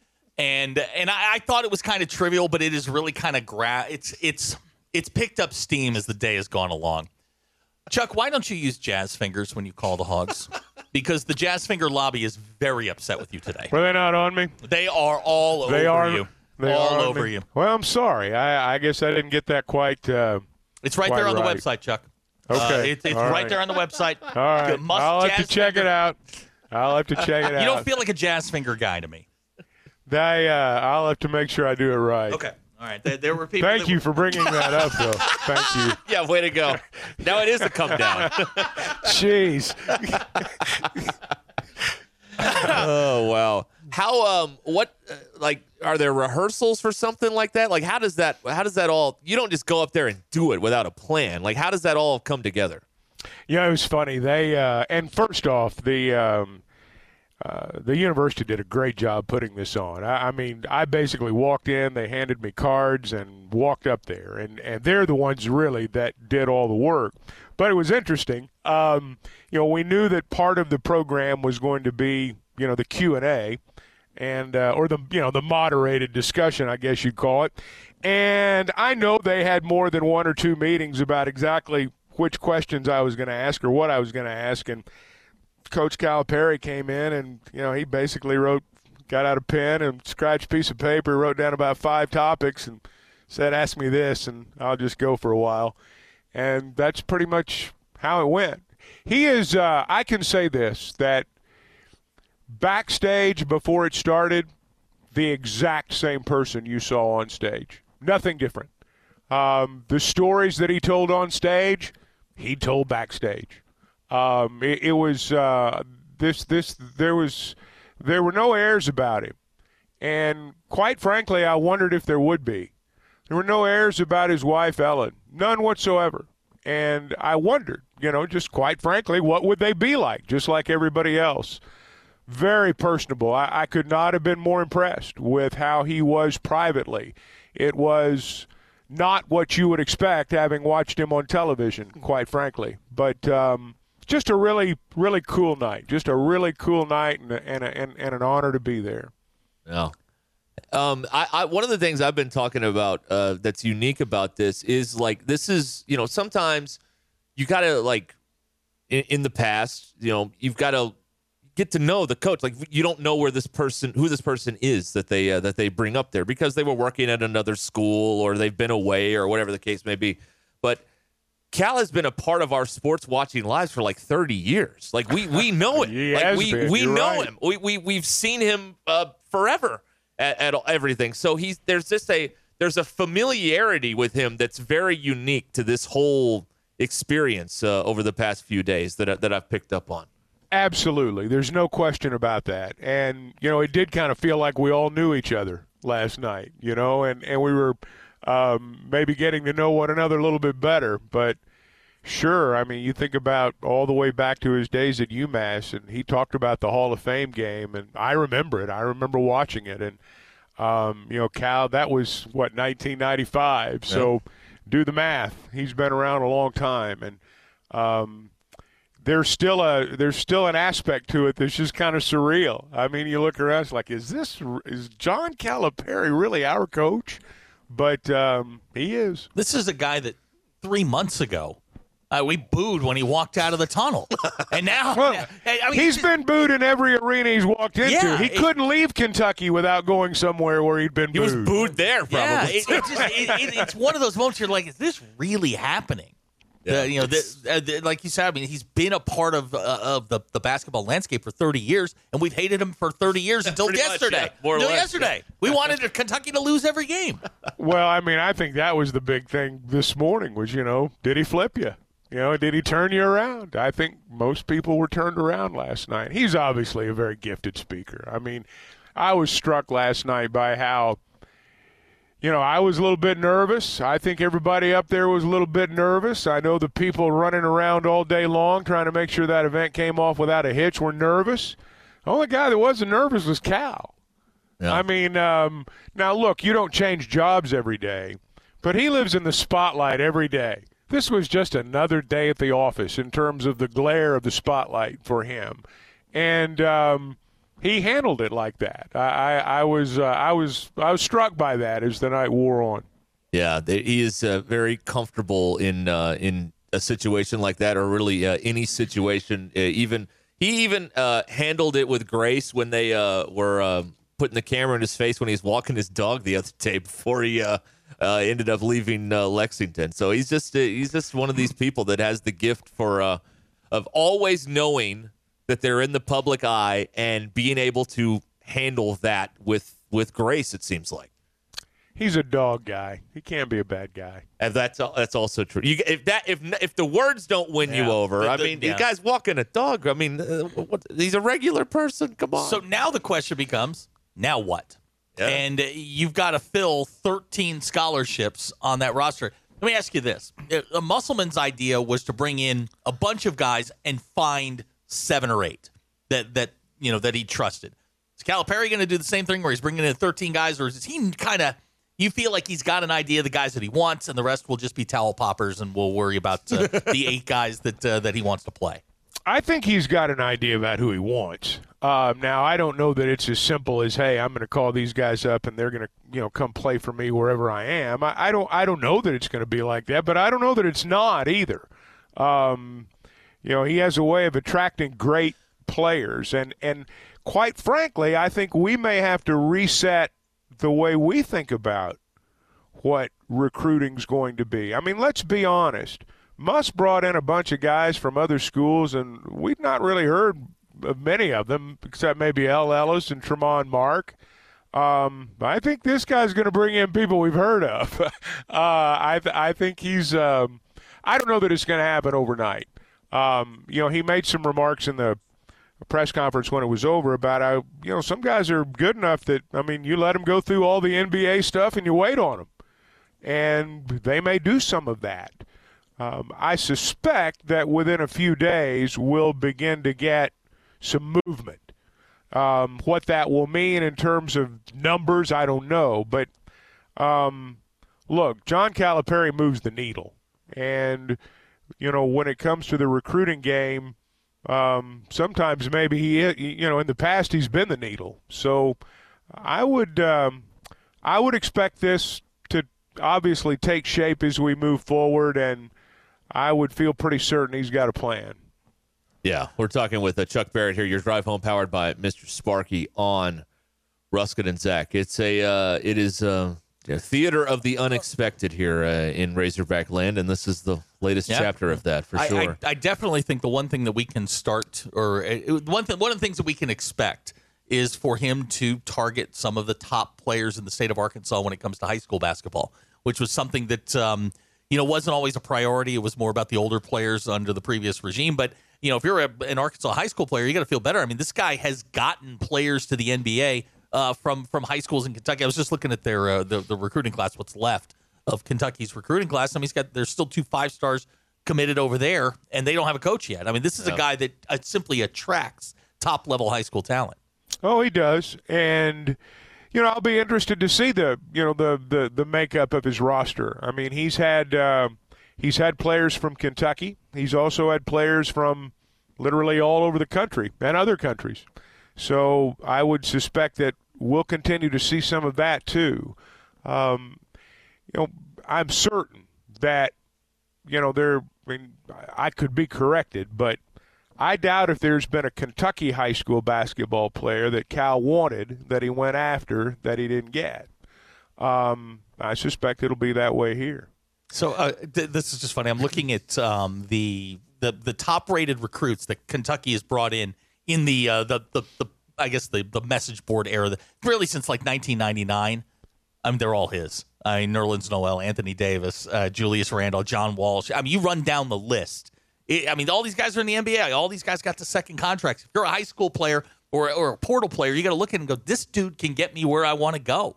and and I, I thought it was kind of trivial, but it is really kind of gra- It's it's it's picked up steam as the day has gone along. Chuck, why don't you use jazz fingers when you call the Hogs? Because the jazz finger lobby is very upset with you today. Were they not on me? They are all They over are. you. They all are on over me? you. Well, I'm sorry. I, I guess I didn't get that quite. Uh, It's right quite there on the right. website, Chuck. Okay. Uh, it, it's All right. right. there on the website. All right. Good must I'll have to jazz check finger. it out. I'll have to check it out. You don't feel like a jazz finger guy to me. They, uh, I'll have to make sure I do it right. Okay. All right. There, there were people. Thank that you were- for bringing that up, though. Thank you. Yeah, way to go. Now it is a come down. Jeez. Oh wow. How um what uh, like are there rehearsals for something like that? Like how does that how does that all you don't just go up there and do it without a plan. Like how does that all come together? Yeah, it was funny. They uh, and first off, the um, uh, the university did a great job putting this on. I, I mean, I basically walked in, they handed me cards, and walked up there, and and they're the ones really that did all the work. But it was interesting. Um, you know, we knew that part of the program was going to be, you know, the Q and A, and uh, or the you know the moderated discussion, I guess you'd call it. And I know they had more than one or two meetings about exactly which questions I was going to ask or what I was going to ask. And Coach Calipari came in and, you know, he basically wrote, got out a pen and scratched a piece of paper, wrote down about five topics and said, ask me this, and I'll just go for a while. And that's pretty much how it went. He is, uh, I can say this, that backstage before it started, the exact same person you saw on stage. Nothing different. Um, the stories that he told on stage, he told backstage. Um, it, it was uh, this this there was there were no airs about him, And quite frankly, I wondered if there would be. There were no airs about his wife, Ellen. None whatsoever. And I wondered, you know, just quite frankly, what would they be like, just like everybody else? Very personable. I, I could not have been more impressed with how he was privately. It was not what you would expect having watched him on television, quite frankly. But um, just a really, really cool night. Just a really cool night and, and, and, and an honor to be there. Yeah. Um, I, I one of the things I've been talking about uh, that's unique about this is like this is you know sometimes you gotta like in, in the past you know you've got to get to know the coach. Like you don't know where this person who this person is that they uh, that they bring up there because they were working at another school or they've been away or whatever the case may be. But Cal has been a part of our sports watching lives for like thirty years. Like we we know him. He like has we been. we You're know right. him. We we we've seen him uh, forever. At, at everything, so he's there's just a there's a familiarity with him that's very unique to this whole experience uh, over the past few days that I, that I've picked up on. Absolutely, there's no question about that. And you know, it did kind of feel like we all knew each other last night. You know, and and we were um, maybe getting to know one another a little bit better. But sure, I mean, you think about all the way back to his days at UMass, and he talked about the Hall of Fame game, and I remember it. I remember watching it, and um, you know, Cal, that was what nineteen ninety-five. Yeah. So, do the math. He's been around a long time, and um, there's still a there's still an aspect to it that's just kind of surreal. I mean, you look around, it's like, is this is John Calipari really our coach? But um, he is. This is a guy that three months ago. Uh, we booed when he walked out of the tunnel, and now well, I mean, he's been booed in every arena he's walked into. Yeah, he it, couldn't leave Kentucky without going somewhere where he'd been he booed. He was booed there, probably. Yeah, it, it just, it, it, it's one of those moments you're like, is this really happening? Yeah, uh, you know, the, uh, the, like you said, I mean, he's been a part of uh, of the, the basketball landscape for thirty years, and we've hated him for thirty years until yesterday. Much, yeah, more or until less, yesterday, yeah. we wanted Kentucky to lose every game. Well, I mean, I think that was the big thing this morning was, you know, did he flip you? You know, did he turn you around? I think most people were turned around last night. He's obviously a very gifted speaker. I mean, I was struck last night by how, you know, I was a little bit nervous. I think everybody up there was a little bit nervous. I know the people running around all day long trying to make sure that event came off without a hitch were nervous. The only guy that wasn't nervous was Cal. Yeah. I mean, um, now, look, you don't change jobs every day, but he lives in the spotlight every day. This was just another day at the office in terms of the glare of the spotlight for him, and um, he handled it like that. I, I, I was, uh, I was, I was struck by that as the night wore on. Yeah, he is uh, very comfortable in uh, in a situation like that, or really uh, any situation. Uh, even he even uh, handled it with grace when they uh, were uh, putting the camera in his face when he was walking his dog the other day before he. Uh, Uh, ended up leaving uh, Lexington, so he's just uh, he's just one of these people that has the gift for uh, of always knowing that they're in the public eye and being able to handle that with with grace. It seems like he's a dog guy. He can't be a bad guy. And that's that's also true. You, if that if if the words don't win yeah. you over, the, the, I mean, yeah. you guys walking a dog. I mean, uh, what, he's a regular person. Come on. So now the question becomes, now what? Yeah. And you've got to fill thirteen scholarships on that roster. Let me ask you this. A Musselman's idea was to bring in a bunch of guys and find seven or eight that, that you know, that he trusted. Is Calipari going to do the same thing where he's bringing in thirteen guys, or is he kind of – you feel like he's got an idea of the guys that he wants and the rest will just be towel poppers and we'll worry about uh, the eight guys that uh, that he wants to play? I think he's got an idea about who he wants. Uh, now, I don't know that it's as simple as, hey, I'm going to call these guys up and they're going to, you know, come play for me wherever I am. I, I don't I don't know that it's going to be like that, but I don't know that it's not either. Um, you know, he has a way of attracting great players. And, and quite frankly, I think we may have to reset the way we think about what recruiting's going to be. I mean, let's be honest. Muss brought in a bunch of guys from other schools, and we've not really heard of many of them, except maybe L. Ellis and Tremont Mark. Um, I think this guy's going to bring in people we've heard of. uh, I, th- I think he's um, – I don't know that it's going to happen overnight. Um, you know, he made some remarks in the a press conference when it was over about how, you know, some guys are good enough that, I mean, you let them go through all the N B A stuff and you wait on them. And they may do some of that. Um, I suspect that within a few days we'll begin to get some movement. Um, what that will mean in terms of numbers, I don't know. But, um, look, John Calipari moves the needle. And, you know, when it comes to the recruiting game, um, sometimes maybe he, you know, in the past he's been the needle. So I would, um, I would expect this to obviously take shape as we move forward, and I would feel pretty certain he's got a plan. Yeah, we're talking with uh, Chuck Barrett here. Your drive home, powered by Mister Sparky on Ruskin and Zach. It's a, uh, it is uh, a theater of the unexpected here uh, in Razorback land, and this is the latest Yeah. chapter of that for I, sure. I, I definitely think the one thing that we can start, or uh, one thing, one of the things that we can expect is for him to target some of the top players in the state of Arkansas when it comes to high school basketball, which was something that um, you know wasn't always a priority. It was more about the older players under the previous regime, but. You know, if you're a, an Arkansas high school player, you got to feel better. I mean, this guy has gotten players to the N B A uh, from from high schools in Kentucky. I was just looking at their uh, the, the recruiting class, what's left of Kentucky's recruiting class. I mean, he's got there's still two five stars committed over there, and they don't have a coach yet. I mean, this is Yeah. a guy that uh, simply attracts top level high school talent. Oh, he does, and you know, I'll be interested to see the you know the the the makeup of his roster. I mean, he's had. Uh, He's had players from Kentucky. He's also had players from literally all over the country and other countries. So I would suspect that we'll continue to see some of that too. Um, you know, I'm certain that, you know, there, I mean, I could be corrected, but I doubt if there's been a Kentucky high school basketball player that Cal wanted, that he went after, that he didn't get. Um, I suspect it'll be that way here. So uh, th- this is just funny. I'm looking at um, the the the top rated recruits that Kentucky has brought in in the uh, the, the the I guess the the message board era, the, really since like nineteen ninety-nine. I mean, they're all his. I mean, Nerlens Noel, Anthony Davis, uh, Julius Randle, John Walsh. I mean, you run down the list. It, I mean, all these guys are in the N B A. All these guys got the second contracts. If you're a high school player or or a portal player, you got to look at it and go, this dude can get me where I want to go.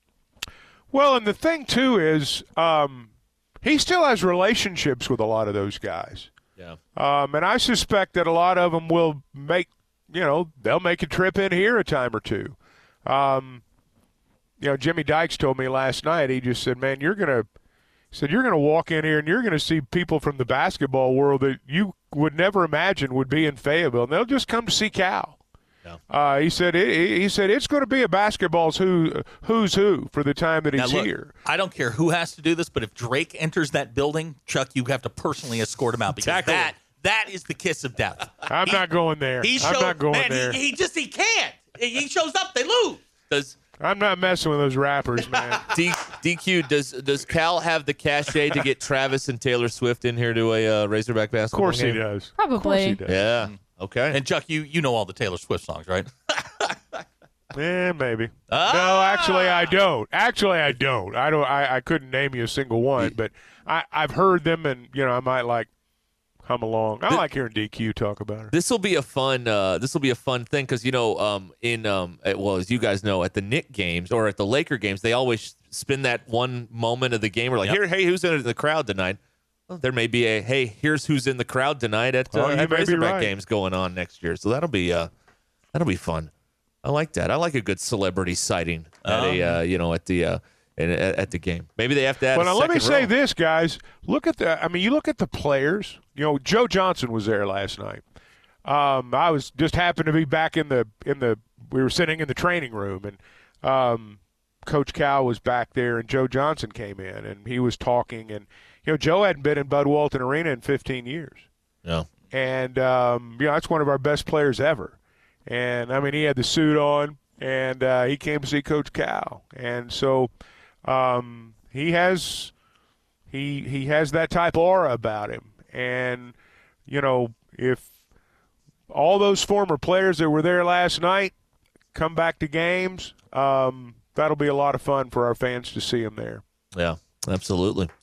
Well, and the thing too is. Um, He still has relationships with a lot of those guys. Yeah. Um, and I suspect that a lot of them will make, you know, they'll make a trip in here a time or two. Um, you know, Jimmy Dykes told me last night, he just said, man, you're going to, said, you're going to walk in here and you're going to see people from the basketball world that you would never imagine would be in Fayetteville. And they'll just come to see Cal. Yeah. Uh, he said it, he said it's going to be a basketball's who who's who for the time that he's now look, here. I don't care who has to do this, but if Drake enters that building, Chuck, you have to personally escort him out because Tackle that him. that is the kiss of death. I'm he, not going there. He I'm showed, not going man, there. He, he just he can't. He shows up, they lose. Does I'm not messing with those rappers, man. D, DQ, does does Cal have the cachet to get Travis and Taylor Swift in here to a uh, Razorback basketball Of course game? he does. Probably. Of course he does. Yeah. Okay. And Chuck, you you know all the Taylor Swift songs, right? Eh, maybe. Ah! No, actually, I don't. Actually, I don't. I don't. I, I couldn't name you a single one, but I, I've heard them, and you know, I might like hum along. I like hearing D Q talk about her. This will be a fun. Uh, this will be a fun thing because you know, um, in um, at, well, as you guys know, at the Knick games or at the Laker games, they always spin that one moment of the game where like, Yep. here, hey, who's in the crowd tonight? Well, there may be a hey, here's who's in the crowd tonight at, uh, Oh, you at may be Razorback right. games going on next year. So that'll be uh, that'll be fun. I like that. I like a good celebrity sighting at a Um, uh, you know at the uh, at, at the game. Maybe they have to add. Well, a now let me second say row. this, guys. Look at the. I mean, you look at the players. You know, Joe Johnson was there last night. Um, I was just happened to be back in the in the. We were sitting in the training room, and um, Coach Cal was back there, and Joe Johnson came in, and he was talking, and you know, Joe hadn't been in Bud Walton Arena in fifteen years. Yeah. And um, you know, that's one of our best players ever. And I mean, he had the suit on, and uh, he came to see Coach Cal, and so um, he has he he has that type of aura about him. And you know, if all those former players that were there last night come back to games, um, that'll be a lot of fun for our fans to see him there. Yeah, absolutely.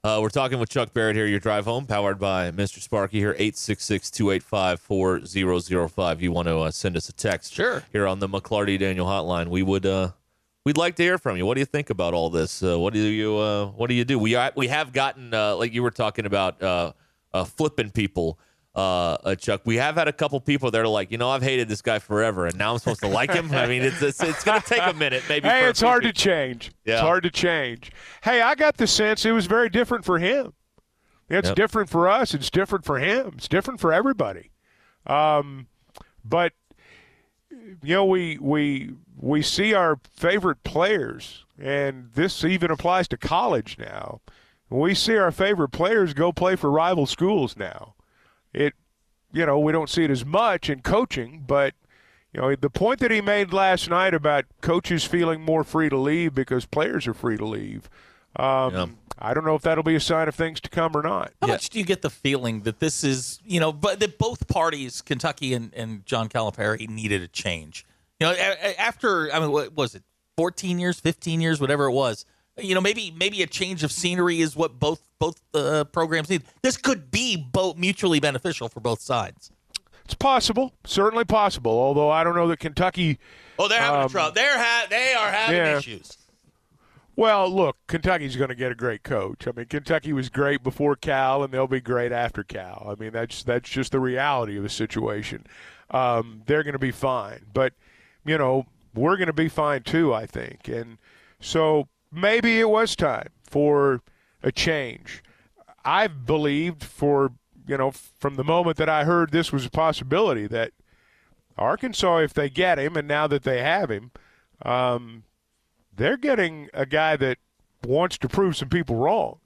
Uh, we're talking with Chuck Barrett here, your drive home, powered by Mister Sparky here, eight six six, two eight five, four zero zero five. You want to uh, send us a text sure. here on the McLarty Daniel hotline. We would, uh, we'd like to hear from you. What do you think about all this? Uh, what do you, uh, what do you do? We are, we have gotten, uh, like you were talking about, uh, uh, flipping people. Uh, uh, Chuck, we have had a couple people that are like, you know, I've hated this guy forever, and now I'm supposed to like him. I mean, it's it's, it's going to take a minute, maybe. Hey, for it's hard people. to change. Yeah. It's hard to change. Hey, I got the sense it was very different for him. It's yep. different for us. It's different for him. It's different for everybody. Um, but you know, we we we see our favorite players, and this even applies to college now. We see our favorite players go play for rival schools now. It, you know, we don't see it as much in coaching, but, you know, the point that he made last night about coaches feeling more free to leave because players are free to leave, um, yeah. I don't know if that'll be a sign of things to come or not. How yeah. much do you get the feeling that this is, you know, but that both parties, Kentucky and, and John Calipari, needed a change? You know, after, I mean, what was it, fourteen years, fifteen years, whatever it was, you know, maybe maybe a change of scenery is what both both uh, programs need. This could be both mutually beneficial for both sides. It's possible, certainly possible. Although I don't know that Kentucky. Oh, they're having um, a trouble. They're ha- they are having yeah. issues. Well, look, Kentucky's going to get a great coach. I mean, Kentucky was great before Cal, and they'll be great after Cal. I mean, that's that's just the reality of the situation. Um, they're going to be fine, but you know, we're going to be fine too, I think, and so. Maybe it was time for a change. I've believed for, you know, from the moment that I heard this was a possibility that Arkansas, if they get him, and now that they have him, um, they're getting a guy that wants to prove some people wrong.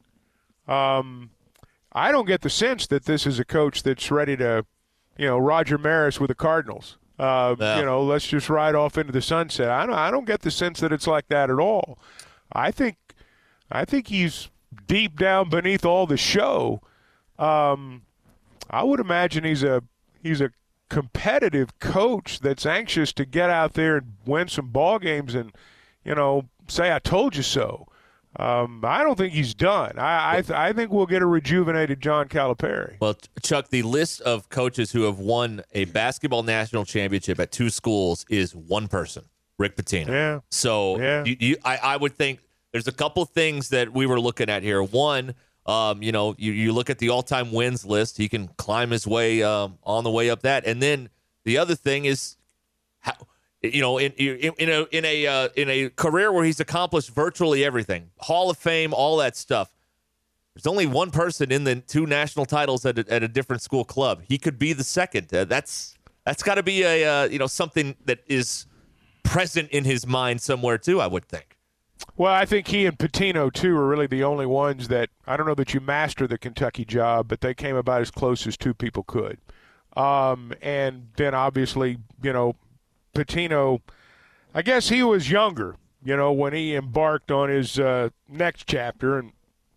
Um, I don't get the sense that this is a coach that's ready to, you know, Roger Maris with the Cardinals. Uh, yeah. You know, let's just ride off into the sunset. I don't, I don't get the sense that it's like that at all. I think, I think he's deep down beneath all the show. Um, I would imagine he's a he's a competitive coach that's anxious to get out there and win some ball games and, you know, say I told you so. Um, I don't think he's done. I I, th- I think we'll get a rejuvenated John Calipari. Well, Chuck, the list of coaches who have won a basketball national championship at two schools is one person. Rick Pitino. Yeah. So yeah. You, you, I, I would think there's a couple things that we were looking at here. One, um, you know, you, you look at the all-time wins list. He can climb his way um, on the way up that. And then the other thing is, how, you know, in in, in a in a uh, in a career where he's accomplished virtually everything, Hall of Fame, all that stuff. There's only one person in the two national titles at a, at a different school club. He could be the second. Uh, that's that's got to be a uh, you know something that is present in his mind somewhere too, I would think. Well, I think he and Pitino too are really the only ones that I don't know that you master the Kentucky job, but they came about as close as two people could. Um, and then obviously, you know, Pitino, I guess he was younger, you know, when he embarked on his uh, next chapter, and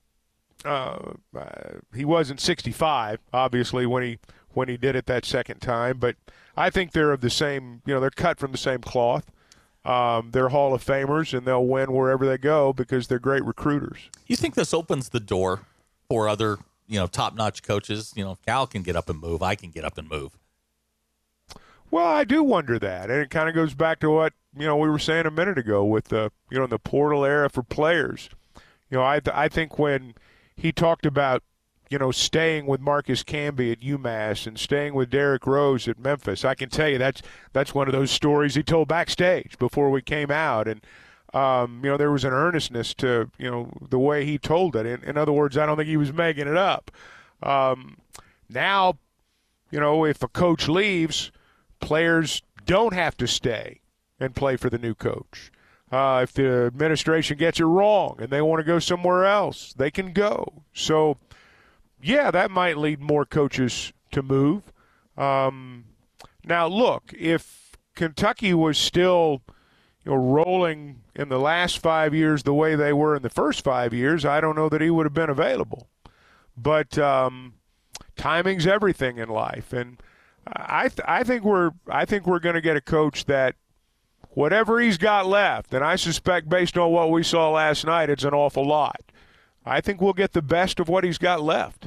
uh, uh, he wasn't sixty-five, obviously, when he when he did it that second time. But I think they're of the same, you know, they're cut from the same cloth. Um, they're Hall of Famers, and they'll win wherever they go because they're great recruiters. You think this opens the door for other, you know, top-notch coaches? You know, if Cal can get up and move, I can get up and move. Well, I do wonder that, and it kind of goes back to what, you know, we were saying a minute ago with the, you know, the portal era for players. You know, I I think when he talked about, you know, staying with Marcus Camby at UMass and staying with Derrick Rose at Memphis, I can tell you that's that's one of those stories he told backstage before we came out. And, um, you know, there was an earnestness to, you know, the way he told it. In, in other words, I don't think he was making it up. Um, now, you know, if a coach leaves, players don't have to stay and play for the new coach. Uh, if the administration gets it wrong and they want to go somewhere else, they can go. So, yeah, that might lead more coaches to move. Um, now, look, if Kentucky was still, you know, rolling in the last five years the way they were in the first five years, I don't know that he would have been available. But um, timing's everything in life, and I th- I think we're I think we're going to get a coach that whatever he's got left, and I suspect based on what we saw last night, it's an awful lot. I think we'll get the best of what he's got left.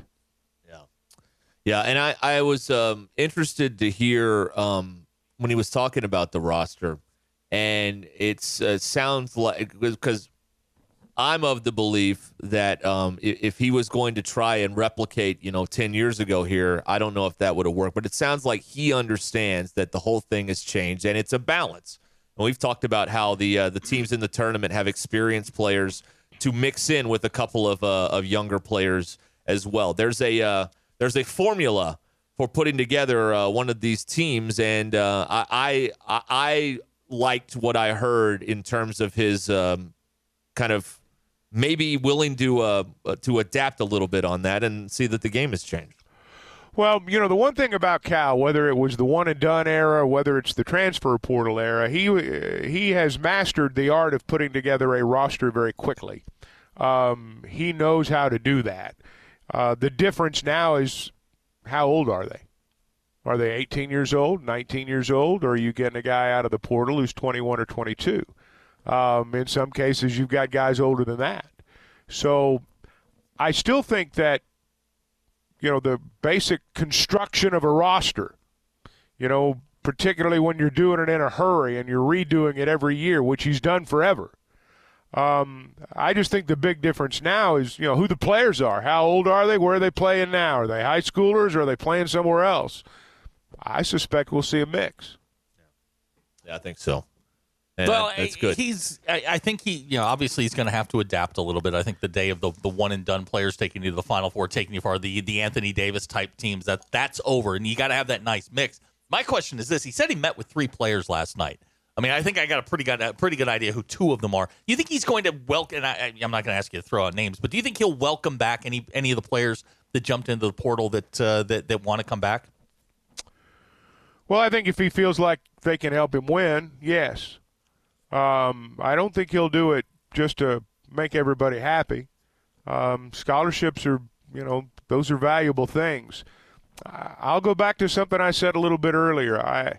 Yeah, and I, I was um, interested to hear um, when he was talking about the roster, and it uh, sounds like, because I'm of the belief that um, if, if he was going to try and replicate, you know, ten years ago here, I don't know if that would have worked, but it sounds like he understands that the whole thing has changed, and it's a balance. And we've talked about how the uh, the teams in the tournament have experienced players to mix in with a couple of uh, of younger players as well. There's a uh, There's a formula for putting together uh, one of these teams, and uh, I, I I liked what I heard in terms of his um, kind of maybe willing to uh, to adapt a little bit on that and see that the game has changed. Well, you know, the one thing about Cal, whether it was the one-and-done era, whether it's the transfer portal era, he he has mastered the art of putting together a roster very quickly. Um, he knows how to do that. Uh, the difference now is how old are they? Are they eighteen years old, nineteen years old, or are you getting a guy out of the portal who's twenty-one or twenty-two? Um, in some cases, you've got guys older than that. So I still think that, you know, the basic construction of a roster, you know, particularly when you're doing it in a hurry and you're redoing it every year, which he's done forever, Um, I just think the big difference now is, you know, who the players are. How old are they? Where are they playing now? Are they high schoolers or are they playing somewhere else? I suspect we'll see a mix. Yeah, I think so. And well, that's good. He's. I, I think he. You know, obviously he's going to have to adapt a little bit. I think the day of the the one and done players taking you to the Final Four, taking you far, the the Anthony Davis type teams, that that's over, and you got to have that nice mix. My question is this: he said he met with three players last night. I mean, I think I got a pretty good, a pretty good idea who two of them are. You think he's going to welcome? And I, I'm not going to ask you to throw out names, but do you think he'll welcome back any any of the players that jumped into the portal that uh, that that want to come back? Well, I think if he feels like they can help him win, yes. Um, I don't think he'll do it just to make everybody happy. Um, scholarships are, you know, those are valuable things. I'll go back to something I said a little bit earlier. I.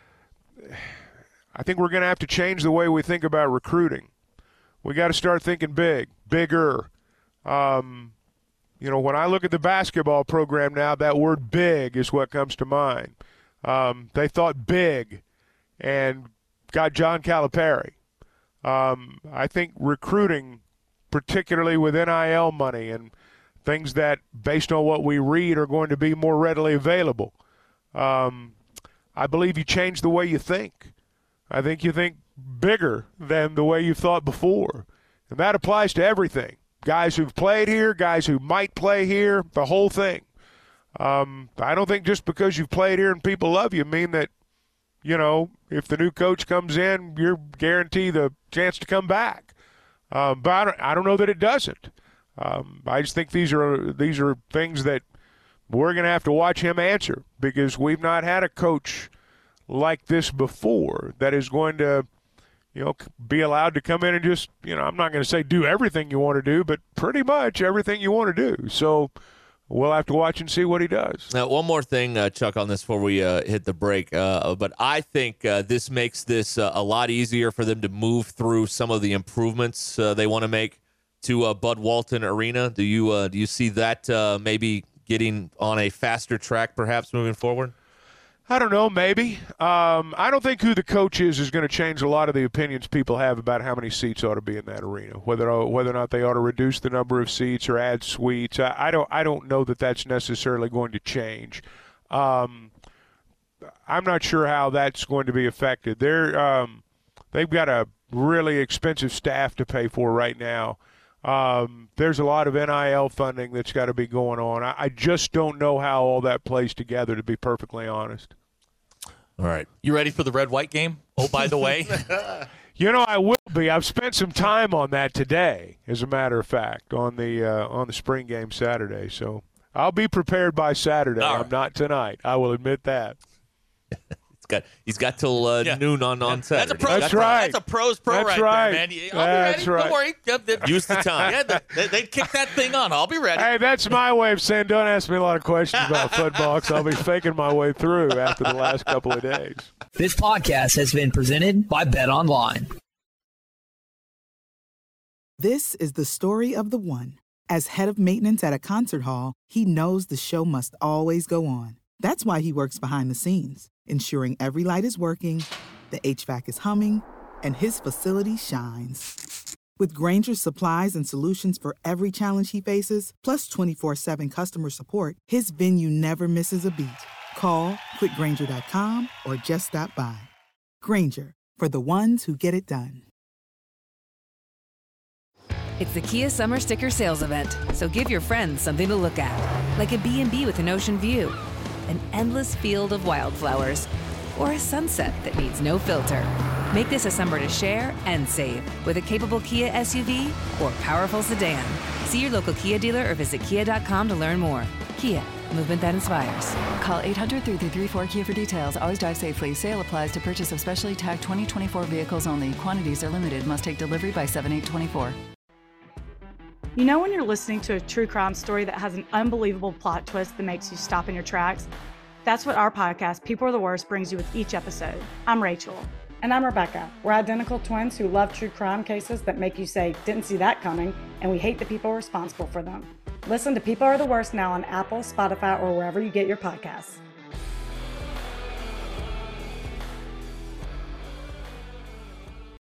I think we're going to have to change the way we think about recruiting. We got to start thinking big, bigger. Um, you know, when I look at the basketball program now, that word big is what comes to mind. Um, they thought big and got John Calipari. Um, I think recruiting, particularly with N I L money and things that, based on what we read, are going to be more readily available, um, I believe you change the way you think. I think you think bigger than the way you thought before. And that applies to everything. Guys who've played here, guys who might play here, the whole thing. Um, I don't think just because you've played here and people love you mean that, you know, if the new coach comes in, you're guaranteed the chance to come back. Um, but I don't, I don't know that it doesn't. Um, I just think these are these are things that we're going to have to watch him answer, because we've not had a coach like this before that is going to, you know, be allowed to come in and just, you know, I'm not going to say do everything you want to do, but pretty much everything you want to do. So we'll have to watch and see what he does. Now, one more thing, uh, Chuck, on this before we uh, hit the break. Uh, but I think uh, this makes this uh, a lot easier for them to move through some of the improvements uh, they want to make to uh, Bud Walton Arena. Do you uh, do you see that uh, maybe getting on a faster track, perhaps moving forward? I don't know, maybe. Um, I don't think who the coach is is going to change a lot of the opinions people have about how many seats ought to be in that arena, whether whether or not they ought to reduce the number of seats or add suites. I, I don't I don't know that that's necessarily going to change. Um, I'm not sure how that's going to be affected. They're um, they've got a really expensive staff to pay for right now. Um, there's a lot of N I L funding that's got to be going on. I, I just don't know how all that plays together, to be perfectly honest. All right. You ready for the red-white game? Oh, by the way. You know, I will be. I've spent some time on that today, as a matter of fact, on the uh, on the spring game Saturday. So I'll be prepared by Saturday. Right. I'm not tonight. I will admit that. He's got he's got till uh, yeah. noon on, on Saturday. That's a pro. That's right. That's a pros pro that's right, right there, man. I'll that's be ready. Right. Don't worry. Yep, yep. Use the time. Yeah, they, they kick that thing on. I'll be ready. Hey, that's my way of saying don't ask me a lot of questions about football, because I'll be faking my way through after the last couple of days. This podcast has been presented by Bet Online. This is the story of the one. As head of maintenance at a concert hall, he knows the show must always go on. That's why he works behind the scenes, ensuring every light is working, the H V A C is humming, and his facility shines. With Grainger's supplies and solutions for every challenge he faces, plus twenty-four seven customer support, his venue never misses a beat. Call quick grainger dot com or just stop by. Grainger, for the ones who get it done. It's the Kia Summer Sticker Sales Event, so give your friends something to look at. Like a B and B with an ocean view, an endless field of wildflowers, or a sunset that needs no filter. Make this a summer to share and save with a capable Kia S U V or powerful sedan. See your local Kia dealer or visit kia dot com to learn more. Kia, movement that inspires. Call eight hundred, three three three, four Kia for details. Always drive safely. Sale applies to purchase of specially tagged twenty twenty-four vehicles only. Quantities are limited. Must take delivery by seven eight twenty-four. You know when you're listening to a true crime story that has an unbelievable plot twist that makes you stop in your tracks? That's what our podcast, People Are the Worst, brings you with each episode. I'm Rachel. And I'm Rebecca. We're identical twins who love true crime cases that make you say, didn't see that coming, and we hate the people responsible for them. Listen to People Are the Worst now on Apple, Spotify, or wherever you get your podcasts.